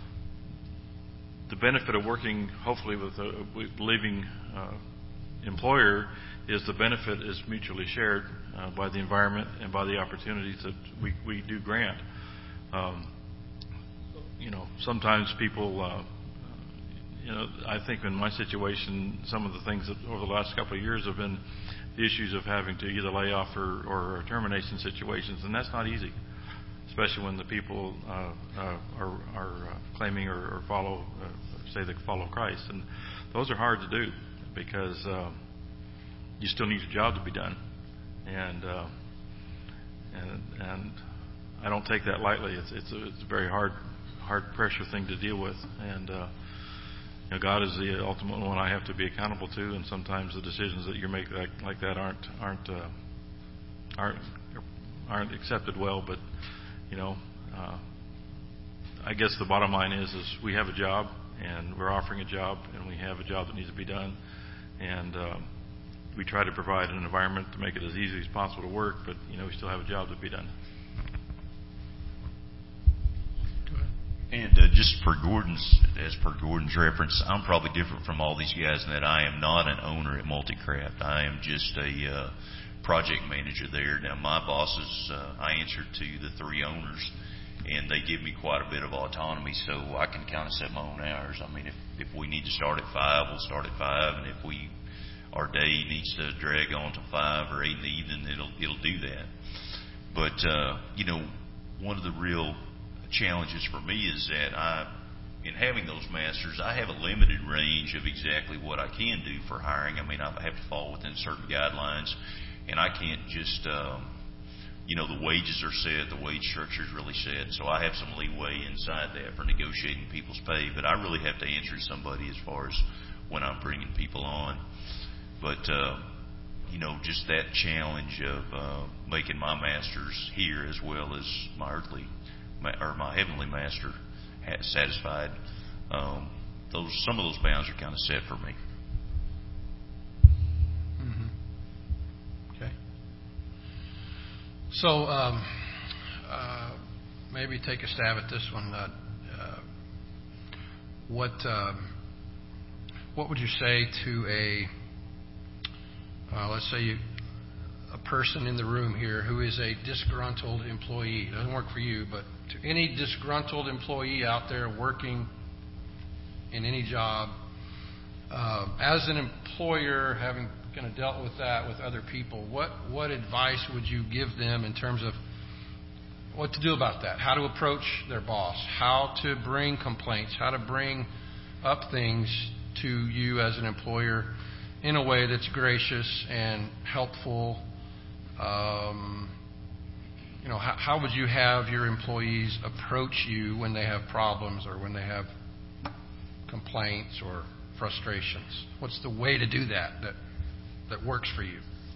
the benefit of working, hopefully, with a believing uh, employer is the benefit is mutually shared uh, by the environment and by the opportunities that we, we do grant. Um, you know, sometimes people, uh, you know, I think in my situation, some of the things that over the last couple of years have been the issues of having to either lay off or, or termination situations, and that's not easy, especially when the people uh, uh, are, are uh, claiming or, or follow, uh, say they follow Christ. And those are hard to do because uh, you still need your job to be done. And uh, and, and I don't take that lightly. It's it's a, it's a very hard hard pressure thing to deal with. And uh, you know, God is the ultimate one I have to be accountable to. And sometimes the decisions that you make like, like that aren't aren't uh, aren't aren't accepted well. But you know, uh, I guess the bottom line is, is we have a job, and we're offering a job, and we have a job that needs to be done, and uh, we try to provide an environment to make it as easy as possible to work, but you know, we still have a job to be done. And uh, just for Gordon's, as per Gordon's reference, I'm probably different from all these guys in that I am not an owner at Multicraft. I am just a uh, project manager there. Now, my bosses, uh, I answer to the three owners, and they give me quite a bit of autonomy, so I can kind of set my own hours. I mean, if, if we need to start at five, we'll start at five, and if we our day needs to drag on to five or eight in the evening, it'll it'll do that. But uh, you know, one of the real challenges for me is that I, in having those masters, I have a limited range of exactly what I can do for hiring. I mean, I have to fall within certain guidelines, and I can't just, um, you know, the wages are set, the wage structure is really set, so I have some leeway inside that for negotiating people's pay, but I really have to answer to somebody as far as when I'm bringing people on. But, uh, you know, just that challenge of uh, making my masters here as well as my earthly or my heavenly master satisfied. Um, those some of those bounds are kind of set for me. Mm-hmm. Okay. So um, uh, maybe take a stab at this one. Uh, uh, what um, what would you say to a uh, let's say you, a person in the room here who is a disgruntled employee? It doesn't work for you, but to any disgruntled employee out there working in any job, uh, as an employer, having kind of dealt with that with other people, what what advice would you give them in terms of what to do about that, how to approach their boss, how to bring complaints, how to bring up things to you as an employer in a way that's gracious and helpful. Um, you know, how, how would you have your employees approach you when they have problems or when they have complaints or frustrations? What's the way to do that that, that works for you?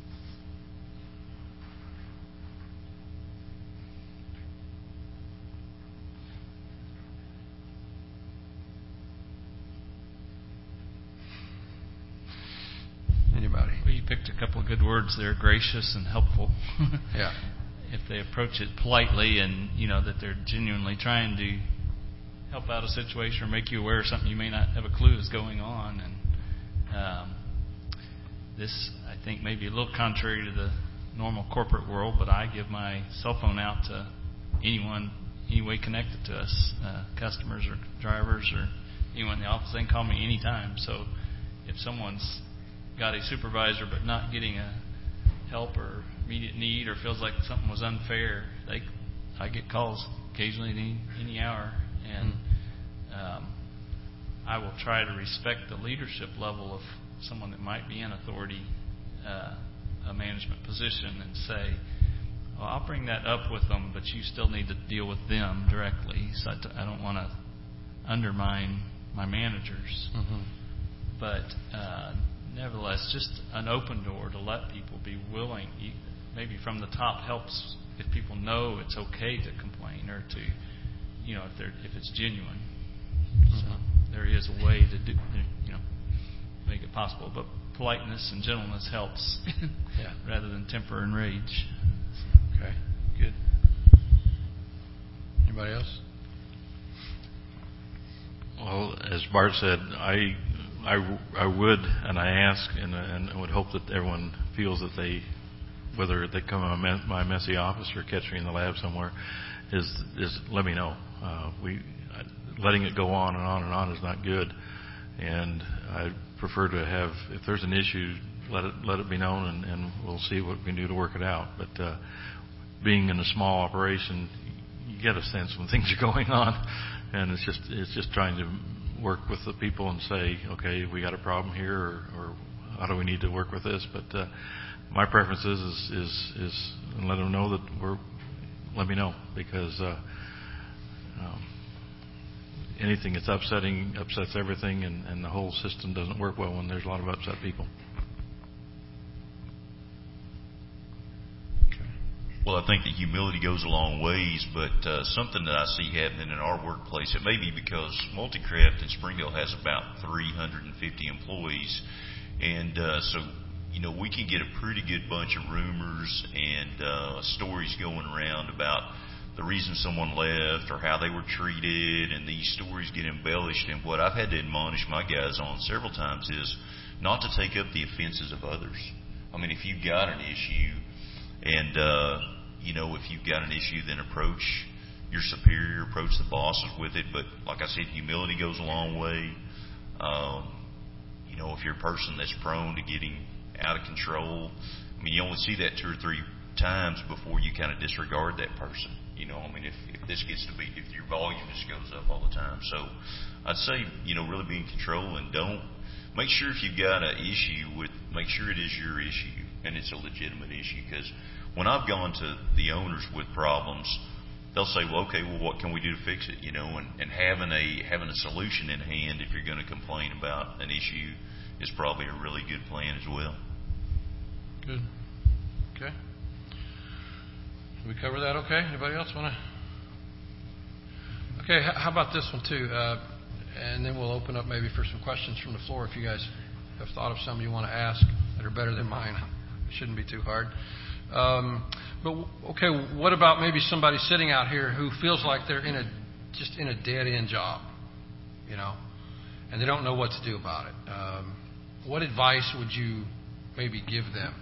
Anybody? Well, you picked a couple of good words there, gracious and helpful. Yeah. If they approach it politely and, you know, that they're genuinely trying to help out a situation or make you aware of something you may not have a clue is going on. And um, this, I think, may be a little contrary to the normal corporate world, but I give my cell phone out to anyone, any way connected to us, uh, customers or drivers or anyone in the office. They can call me anytime. So if someone's got a supervisor but not getting a help or immediate need or feels like something was unfair, they I get calls occasionally any, any hour, and um, I will try to respect the leadership level of someone that might be in authority, uh, a management position, and say, well, I'll bring that up with them, but you still need to deal with them directly. So I, t- I don't want to undermine my managers. Mm-hmm. But uh, nevertheless, just an open door to let people be willing, maybe from the top helps if people know it's okay to complain or to, you know, if they're if it's genuine. Mm-hmm. So there is a way to do, you know, make it possible. But politeness and gentleness helps, yeah, rather than temper and rage. Okay, good. Anybody else? Well, as Bart said, I, I, I would, and I ask, and, and I would hope that everyone feels that they, whether they come to my messy office or catch me in the lab somewhere, is is let me know. Uh, we letting it go on and on and on is not good, and I prefer to have, if there's an issue, let it let it be known, and, and we'll see what we can do to work it out. But uh, being in a small operation, you get a sense when things are going on, and it's just it's just trying to work with the people and say, okay, we got a problem here, or, or how do we need to work with this? But uh, my preference is is is, is let them know that we're let me know, because uh, um, anything that's upsetting upsets everything, and, and the whole system doesn't work well when there's a lot of upset people. Well, I think that humility goes a long ways, but uh, something that I see happening in our workplace, it may be because Multicraft in Springdale has about three hundred fifty employees, and uh, so, you know, we can get a pretty good bunch of rumors and uh, stories going around about the reason someone left or how they were treated, and these stories get embellished. And what I've had to admonish my guys on several times is not to take up the offenses of others. I mean, if you've got an issue, and uh, you know, if you've got an issue, then approach your superior, approach the bosses with it. But like I said, humility goes a long way. Um, you know, if you're a person that's prone to getting out of control, I mean, you only see that two or three times before you kind of disregard that person. You know, I mean, if, if this gets to be, if your volume just goes up all the time. So I'd say, you know, really be in control, and don't, make sure if you've got an issue with, make sure it is your issue and it's a legitimate issue. Because when I've gone to the owners with problems, they'll say, well, okay, well, what can we do to fix it? You know, and, and having a, having a solution in hand if you're going to complain about an issue is probably a really good plan as well. Good. Okay. Did we cover that okay? Anybody else want to? Okay, how about this one too? Uh, and then we'll open up maybe for some questions from the floor if you guys have thought of some you want to ask that are better than mine. It shouldn't be too hard. Um, but, okay, what about maybe somebody sitting out here who feels like they're in a just in a dead-end job, you know, and they don't know what to do about it? Um, what advice would you maybe give them?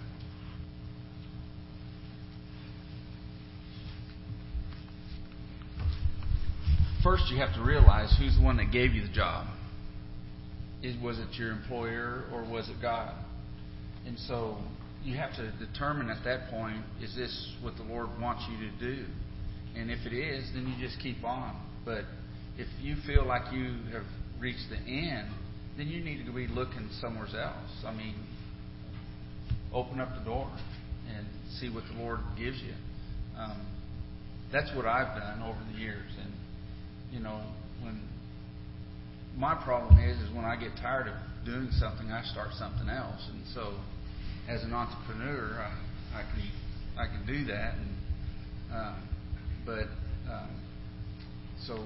First, you have to realize who's the one that gave you the job. Is, was it your employer or was it God? And so you have to determine at that point, is this what the Lord wants you to do? And if it is, then you just keep on. But if you feel like you have reached the end, then you need to be looking somewhere else. I mean, open up the door and see what the Lord gives you. Um, that's what I've done over the years. And, you know, when my problem is, is when I get tired of doing something, I start something else. And so, as an entrepreneur, I, I can I can do that. And uh, but um, so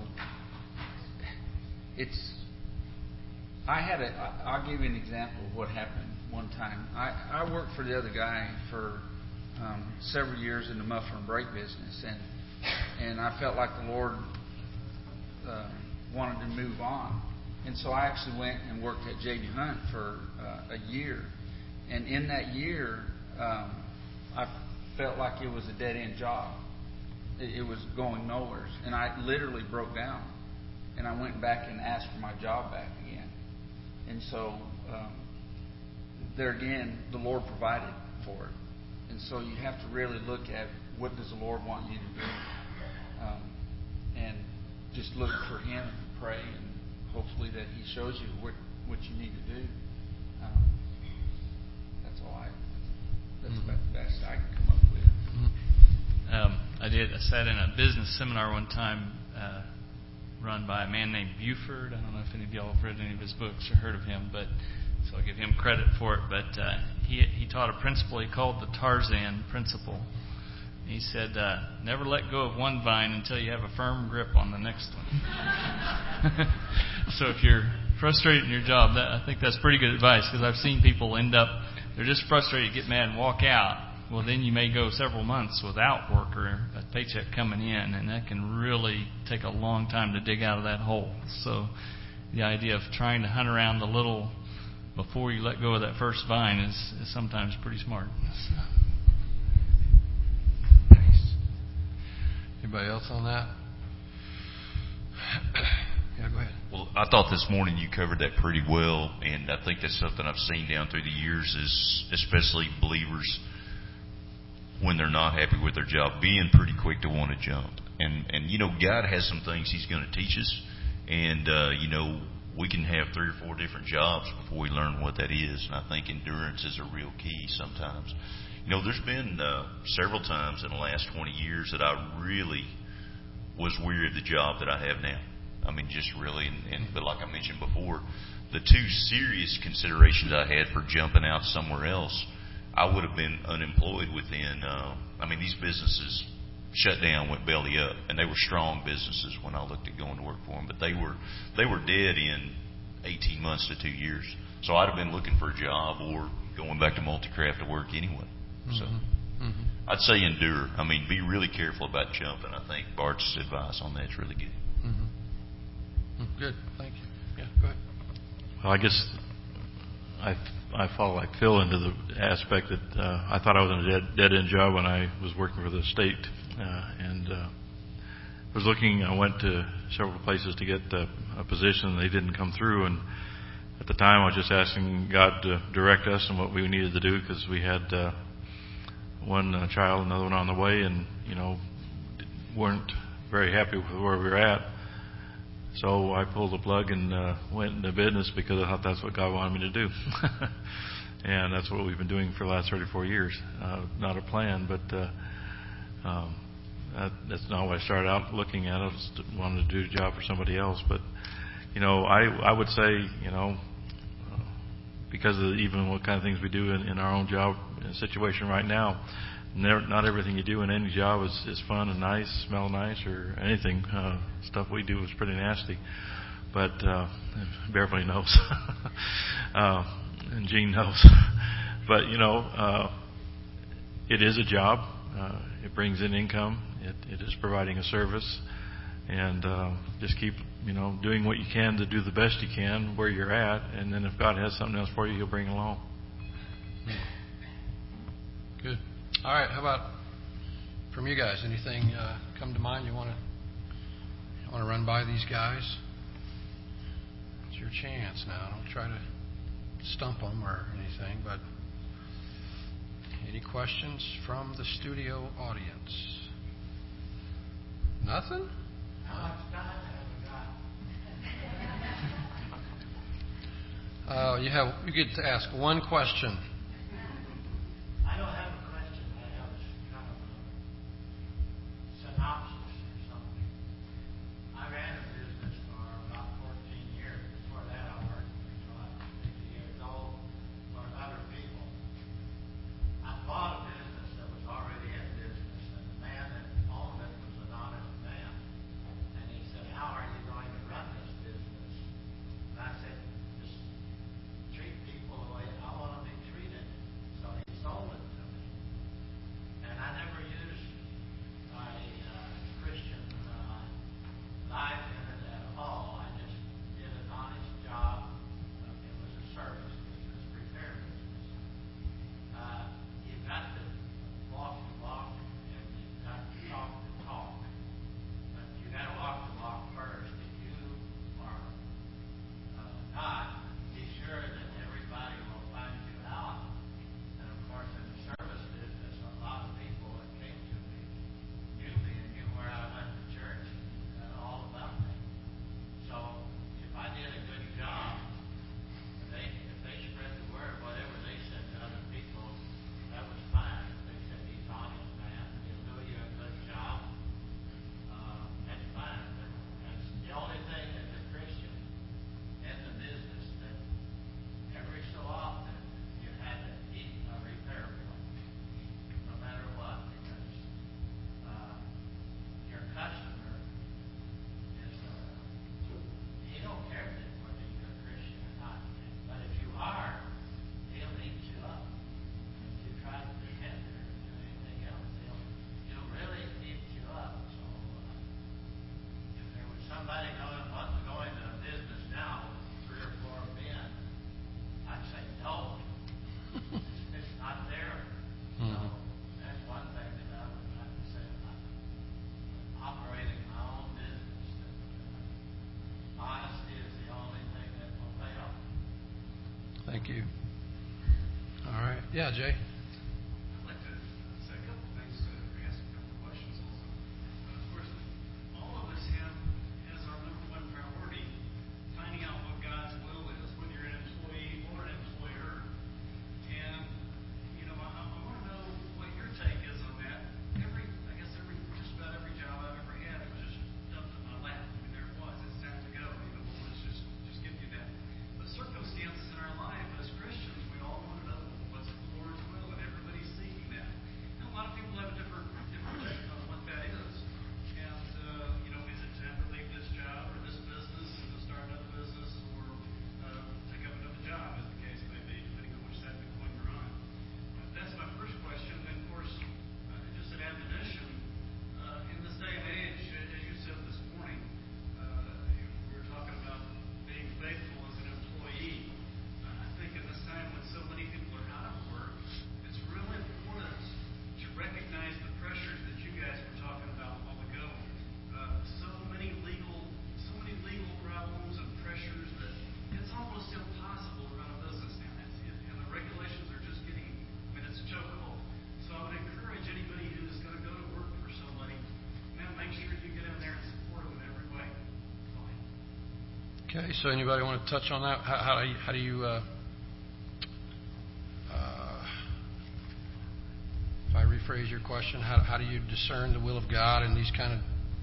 it's. I had a. I'll give you an example of what happened one time. I, I worked for the other guy for um, several years in the muffler and brake business, and and I felt like the Lord uh, wanted to move on. And so I actually went and worked at J B Hunt for uh, a year. And in that year, um, I felt like it was a dead-end job. It, it was going nowhere. And I literally broke down. And I went back and asked for my job back again. And so, um, there again, the Lord provided for it. And so you have to really look at what does the Lord want you to do. Um, and just look for Him and pray, and hopefully that He shows you what, what you need to do. Um, that's all I. That's mm-hmm. about the best I can come up with. Mm-hmm. Um, I did. I sat in a business seminar one time, uh, run by a man named Buford. I don't know if any of y'all have read any of his books or heard of him, but so I'll give him credit for it. But uh, he he taught a principle he called the Tarzan principle. He said, uh, never let go of one vine until you have a firm grip on the next one. So if you're frustrated in your job, that, I think that's pretty good advice, because I've seen people end up, they're just frustrated, get mad, and walk out. Well, then you may go several months without work or a paycheck coming in, and that can really take a long time to dig out of that hole. So the idea of trying to hunt around a little before you let go of that first vine is, is sometimes pretty smart. So. Anybody else on that? Yeah, go ahead. Well, I thought this morning you covered that pretty well, and I think that's something I've seen down through the years, is especially believers, when they're not happy with their job, being pretty quick to want to jump. And, and you know, God has some things He's going to teach us, and, uh, you know, we can have three or four different jobs before we learn what that is, and I think endurance is a real key sometimes. You know, there's been uh, several times in the last twenty years that I really was weary of the job that I have now. I mean, just really, and, and but like I mentioned before, the two serious considerations I had for jumping out somewhere else, I would have been unemployed within, uh, I mean, these businesses shut down, went belly up, and they were strong businesses when I looked at going to work for them, but they were they were dead in eighteen months to two years. So I'd have been looking for a job or going back to Multicraft to work anyway. So mm-hmm. I'd say endure. I mean, be really careful about jumping. I think Bart's advice on that's really good. Mm-hmm. Good. Thank you. Yeah, go ahead. Well, I guess I I fall like Phil into the aspect that uh, I thought I was in a dead, dead-end job when I was working for the state. Uh, and uh, was looking, I went to several places to get uh, a position, and they didn't come through. And at the time, I was just asking God to direct us and what we needed to do, because we had uh, one uh, child, another one on the way, and, you know, weren't very happy with where we were at. So I pulled the plug and uh, went into business because I thought that's what God wanted me to do. And that's what we've been doing for the last thirty-four years. Uh, not a plan, but uh, um, that, that's not what I started out looking at. I just wanted to do a job for somebody else. But, you know, I I would say, you know, uh, because of even what kind of things we do in, in our own job situation right now, never, not everything you do in any job is, is fun and nice, smell nice, or anything. Uh, stuff we do is pretty nasty. But uh, Beverly knows, uh, and Gene knows. But, you know, uh, it is a job. Uh, it brings in income. It, it is providing a service. And uh, just keep, you know, doing what you can to do the best you can where you're at. And then if God has something else for you, He'll bring it along. Good. All right. How about from you guys? Anything uh, come to mind you want to want to run by these guys? It's your chance now. Don't try to stump them or anything. But any questions from the studio audience? Nothing? How much time have we got? Uh, you have you get to ask one question. I don't have a question. I have a kind of a synopsis or something. I ran a business for about fourteen years. Before that, I worked until I was fifty years old for other people. I bought a business that was already in business, and the man that owned it was an honest man. And he said, "How are you going to run this business?" And I said, "Just treat people the way I want to be treated." So he sold it to me. And I never used my uh, Christian uh, life in it at all. I just did an honest job. Uh, It was a service business, repair business. Uh, you've got to walk the walk and you've got to talk the talk. But you've got to walk the walk first. If you are uh, not, be sure that everybody will find you out. And of course, in the service business, a lot of people that came to me knew me and knew where I went to church and all about me. So if I did a good job, if they, if they spread the word, whatever they said to other people, that was fine. If they said he's an honest man, he'll do you a good job, uh, that's fine. But that's the only thing as a Christian in the business that every so often you had to eat a repair bill, no matter what, because uh, your customer is, uh, he don't care that whether you're a Christian or not. But if you are, he'll eat you up. If you try to pretend or do anything else, he'll, he'll really eat you up. So uh, if there was somebody going, wanting to go into a business now with three or four men, I'd say no. It's, it's not there. So Mhm. that's one thing that I would have to say about operating my own business. That, uh, honesty is the only thing that will fail. Thank you. All right. Yeah, Jay. I'd like to say a couple things, uh, ask a couple questions also. Uh, of course, all of us have as our number one priority finding out what God's will is, whether you're an employee or an employer. And you know, I, I want to know what your take is on that. Every, I guess every, just about every job I've ever had, it was just dumped in my lap. I mean, there it was. It's time to go. You know, well, let's just just give you that. But circumstances in our life as Christians, we all want to know what's the Lord's will, and everybody's seeking that. And a lot of people have a different different take on what that is. And uh, you know, is it time to leave this job or this business and to start another business, or uh, take up another job, as the case may be, depending on which side of the coin you're on. Uh, that's my first question. And of course, uh, just an admonition. Uh, in this day and age, as you said this morning, uh, we were talking about being faithful as an employee. Uh, I think in this time when so many people are out of work, it's really important to recognize the pressures that you guys were talking about a while ago. Uh, so many legal, so many legal problems and pressures that it's almost impossible to run a business now. It's, it, and the regulations are just getting, I mean, it's a chokehold. So I would encourage anybody who's going to go to work for somebody, man, make sure you get in there and support them in every way. That's all I have. Okay. So anybody want to touch on that? How, how do you, how do you uh, uh, if I rephrase your question, how, how do you discern the will of God in these kind of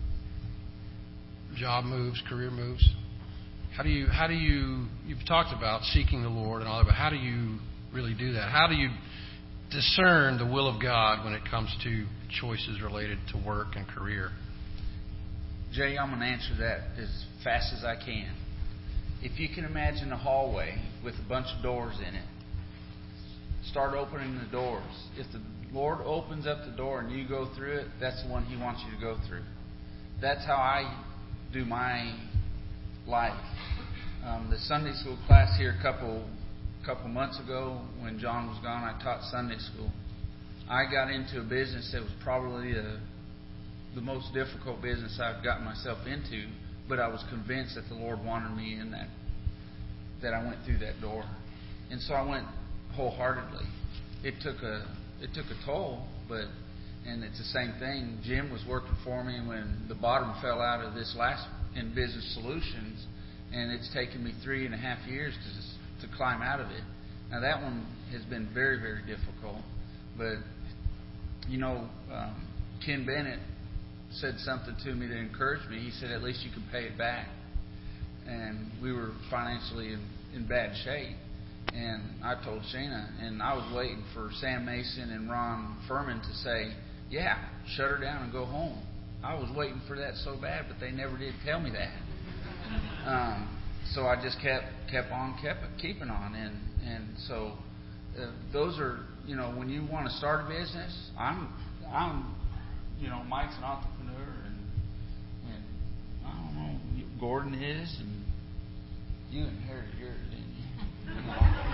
job moves, career moves? How do you how do you you've talked about seeking the Lord and all that, but how do you really do that? How do you discern the will of God when it comes to choices related to work and career? Jay, I'm going to answer that as fast as I can. If you can imagine a hallway with a bunch of doors in it, start opening the doors. If the Lord opens up the door and you go through it, that's the one He wants you to go through. That's how I do my life. Um, the Sunday school class here a couple couple months ago, when John was gone, I taught Sunday school. I got into a business that was probably the the most difficult business I've gotten myself into, but I was convinced that the Lord wanted me in that, that I went through that door. And so I went wholeheartedly. It took a it took a toll, but and it's the same thing. Jim was working for me when the bottom fell out of this last in Business Solutions, and it's taken me three and a half years to to climb out of it. Now that one has been very, very difficult, but you know, um, Ken Bennett said something to me that encouraged me. He said, "At least you can pay it back." And we were financially in, in bad shape. And I told Shana, and I was waiting for Sam Mason and Ron Furman to say, "Yeah, shut her down and go home." I was waiting for that so bad, but they never did tell me that. Um, so I just kept kept on, kept keeping on, and and so uh, those are, you know, when you want to start a business, I'm I'm, you know, Mike's an entrepreneur, and and I don't know, Gordon is, and you inherited yours, didn't you?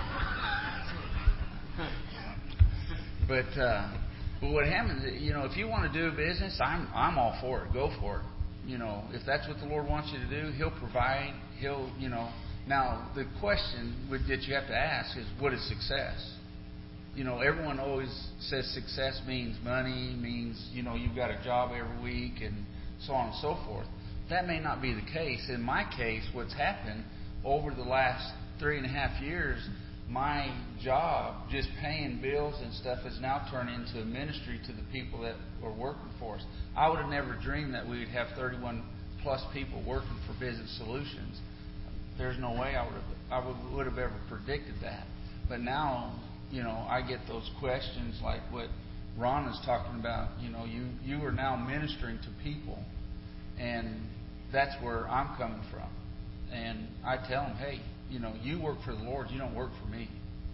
But uh, but what happens, you know, if you want to do a business, I'm I'm all for it. Go for it. You know, if that's what the Lord wants you to do, He'll provide. He'll, you know. Now the question would, that you have to ask is, what is success? You know, everyone always says success means money, means, you know, you've got a job every week, and so on and so forth. That may not be the case. In my case, what's happened over the last three and a half years, my job, just paying bills and stuff, has now turned into a ministry to the people that are working for us. I would have never dreamed that we would have thirty-one plus people working for Business Solutions. There's no way I would have, I would, would have ever predicted that. But now, you know, I get those questions like what Ron is talking about. You know, you, you are now ministering to people, and that's where I'm coming from. And I tell them, hey, you know, you work for the Lord, you don't work for me.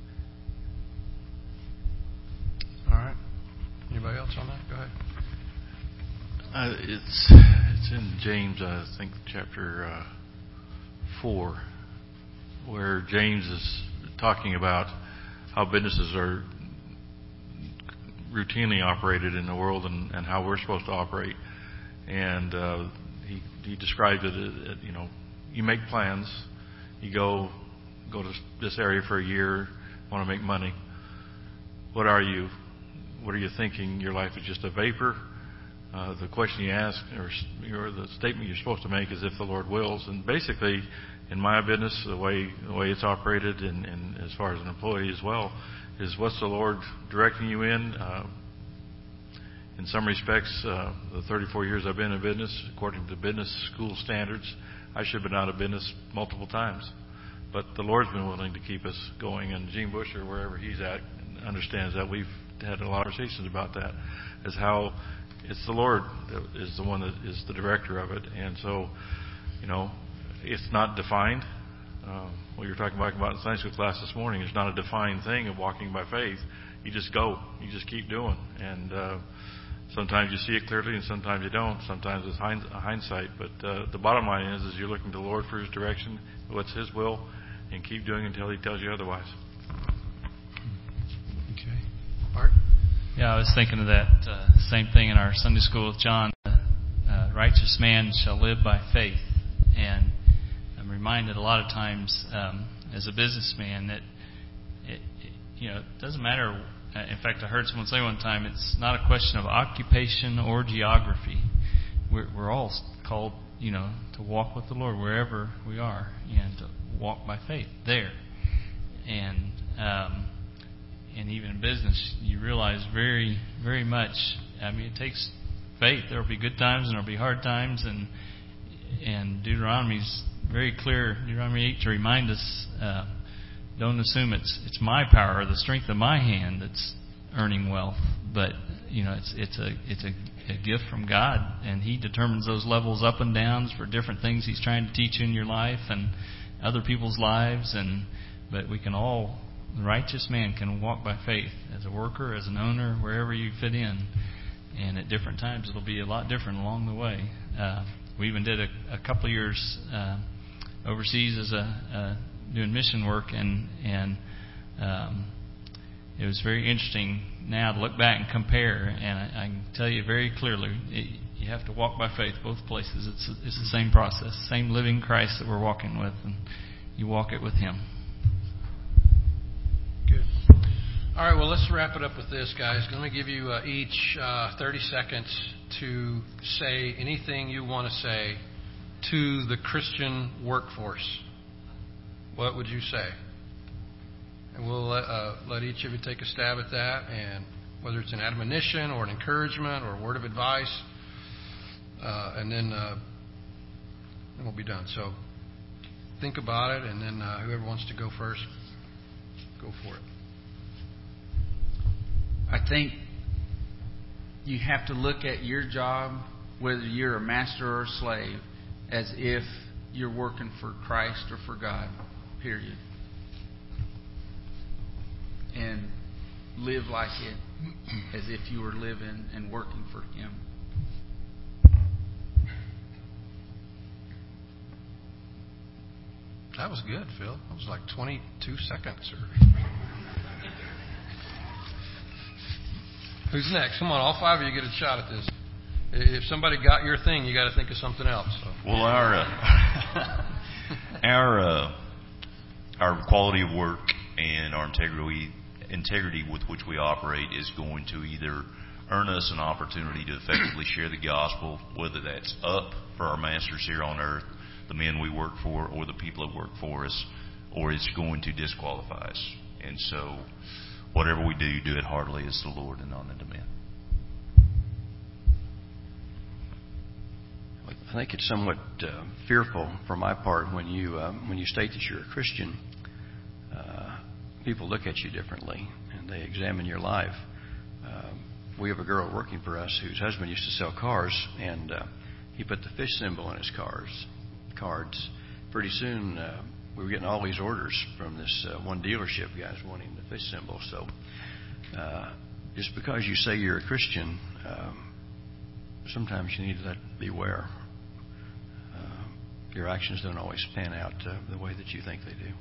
All right. Anybody else on that? Go ahead. Uh, it's it's in James, I think, chapter uh, four, where James is talking about how businesses are routinely operated in the world, and, and how we're supposed to operate. And uh, he he described it as, you know, you make plans, you go go to this area for a year, want to make money. What are you? What are you thinking? Your life is just a vapor. Uh, the question you ask, or, or the statement you're supposed to make, is if the Lord wills. And basically, in my business, the way the way it's operated, and, and as far as an employee as well, is what's the Lord directing you in? Uh, in some respects, uh, the thirty-four years I've been in business, according to business school standards, I should have been out of business multiple times. But the Lord's been willing to keep us going. And Gene Busher, wherever he's at, understands that. We've had a lot of conversations about that, as how it's the Lord that is the one that is the director of it. And so, you know, it's not defined. Uh, what you were talking about, about in Sunday school class this morning, it's not a defined thing of walking by faith. You just go. You just keep doing. And uh, sometimes you see it clearly, and sometimes you don't. Sometimes it's hindsight. But uh, the bottom line is, is you're looking to the Lord for His direction, what's His will, and keep doing until He tells you otherwise. Okay. Art? Yeah, I was thinking of that uh, same thing in our Sunday school with John. Uh, uh, righteous man shall live by faith. And I'm reminded a lot of times um, as a businessman that it, it, you know, it doesn't matter. In fact, I heard someone say one time, it's not a question of occupation or geography. We're, we're all called, you know, to walk with the Lord wherever we are, and to walk by faith there. And um, and even in business, you realize very, very much. I mean, it takes faith. There will be good times and there will be hard times, and and Deuteronomy's very clear, Deuteronomy eight, to remind us. Uh, Don't assume it's it's my power or the strength of my hand that's earning wealth, but you know it's it's a it's a, a gift from God, and He determines those levels up and downs for different things He's trying to teach you in your life and other people's lives. And but we can all, the righteous man can walk by faith as a worker, as an owner, wherever you fit in, and at different times it'll be a lot different along the way. Uh, we even did a, a couple of years uh, overseas as a, a doing mission work, and and um, it was very interesting now to look back and compare. And I, I can tell you very clearly, it, you have to walk by faith both places. It's it's the same process, same living Christ that we're walking with, and you walk it with Him. Good. All right, well, let's wrap it up with this, guys. Let me give you uh, each uh, thirty seconds to say anything you want to say to the Christian workforce. What would you say? And we'll let, uh, let each of you take a stab at that, and whether it's an admonition or an encouragement or a word of advice, uh, and then, uh, then we'll be done. So think about it, and then uh, whoever wants to go first, go for it. I think you have to look at your job, whether you're a master or a slave, as if you're working for Christ or for God, period. And live like it as if you were living and working for Him. That was good, Phil. That was like twenty-two seconds. Or... Who's next? Come on, all five of you get a shot at this. If somebody got your thing, you got to think of something else. So. Well, our uh, our uh, our quality of work and our integrity integrity with which we operate is going to either earn us an opportunity to effectively share the gospel, whether that's up for our masters here on earth, the men we work for, or the people that work for us, or it's going to disqualify us. And so, whatever we do, do it heartily as the Lord and not unto men. I think it's somewhat uh, fearful for my part when you uh, when you state that you're a Christian. Uh, people look at you differently, and they examine your life. Uh, we have a girl working for us whose husband used to sell cars, and uh, he put the fish symbol in his cars cards. Pretty soon, uh, we were getting all these orders from this uh, one dealership, guys wanting the fish symbol. So, uh, just because you say you're a Christian, um, sometimes you need to let, beware. Uh, your actions don't always pan out uh, the way that you think they do.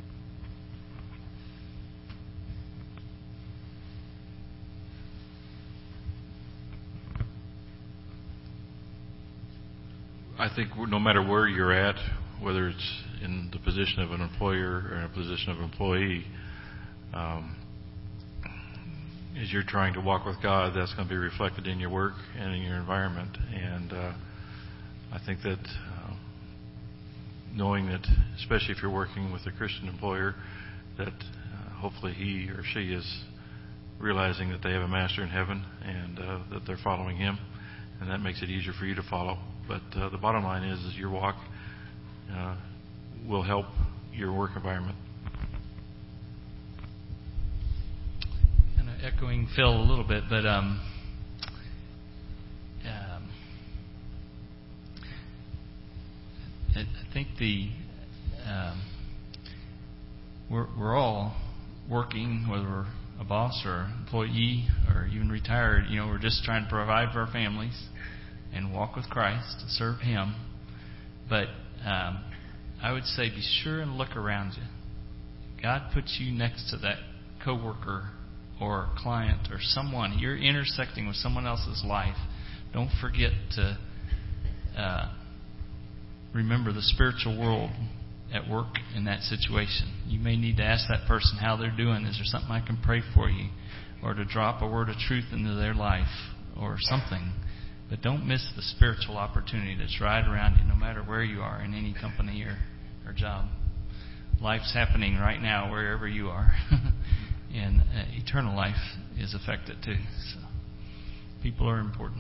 I think no matter where you're at, whether it's in the position of an employer or in a position of employee, um, as you're trying to walk with God, that's going to be reflected in your work and in your environment. And uh, I think that uh, knowing that, especially if you're working with a Christian employer, that uh, hopefully he or she is realizing that they have a master in heaven and uh, that they're following him, and that makes it easier for you to follow. But uh, the bottom line is, is your walk uh, will help your work environment. Kind of echoing Phil a little bit, but um, um, I think the um, we're we're all working, whether we're a boss or employee or even retired. You know, we're just trying to provide for our families and walk with Christ to serve Him. But um, I would say be sure and look around you. God puts you next to that coworker or client or someone. You're intersecting with someone else's life. Don't forget to uh, remember the spiritual world at work in that situation. You may need to ask that person how they're doing. Is there something I can pray for you? Or to drop a word of truth into their life or something. But don't miss the spiritual opportunity that's right around you, no matter where you are in any company or, or job. Life's happening right now wherever you are. And uh, eternal life is affected too. So people are important.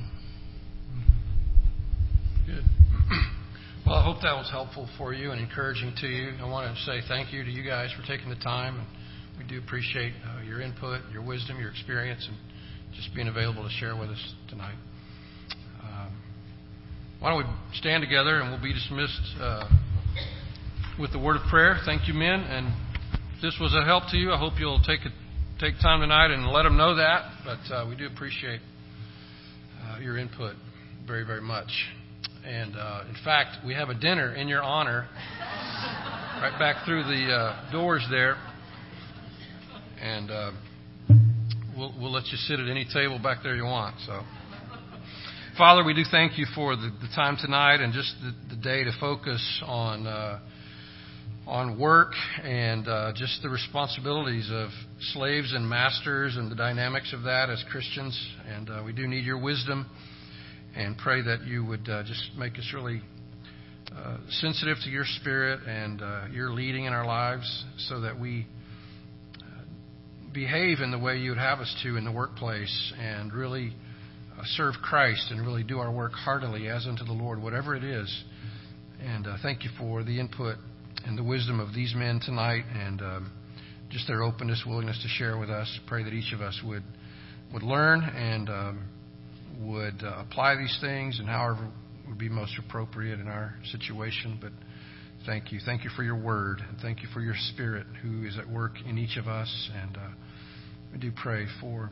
Good. Well, I hope that was helpful for you and encouraging to you. I want to say thank you to you guys for taking the time. And we do appreciate uh, your input, your wisdom, your experience, and just being available to share with us tonight. Um, why don't we stand together and we'll be dismissed uh, with the word of prayer. Thank you, men. And if this was a help to you, I hope you'll take a, take time tonight and let them know that. But uh, we do appreciate uh, your input very, very much. And, uh, in fact, we have a dinner in your honor right back through the uh, doors there. And uh, we'll, we'll let you sit at any table back there you want. So, Father, we do thank you for the, the time tonight and just the, the day to focus on uh, on work and uh, just the responsibilities of slaves and masters and the dynamics of that as Christians. And uh, we do need your wisdom, and pray that you would uh, just make us really uh, sensitive to your Spirit and uh, your leading in our lives, so that we uh, behave in the way you would have us to in the workplace, and really uh, serve Christ and really do our work heartily as unto the Lord, whatever it is. And uh, thank you for the input and the wisdom of these men tonight, and um, just their openness, willingness to share with us. Pray that each of us would would learn and um, would uh, apply these things, and however would be most appropriate in our situation. But thank you. Thank you for your word, and thank you for your Spirit who is at work in each of us. And uh, we do pray for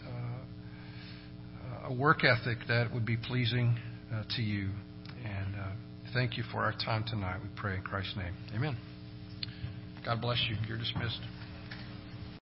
uh, a work ethic that would be pleasing uh, to you. And uh, thank you for our time tonight. We pray in Christ's name. Amen. God bless you. You're dismissed.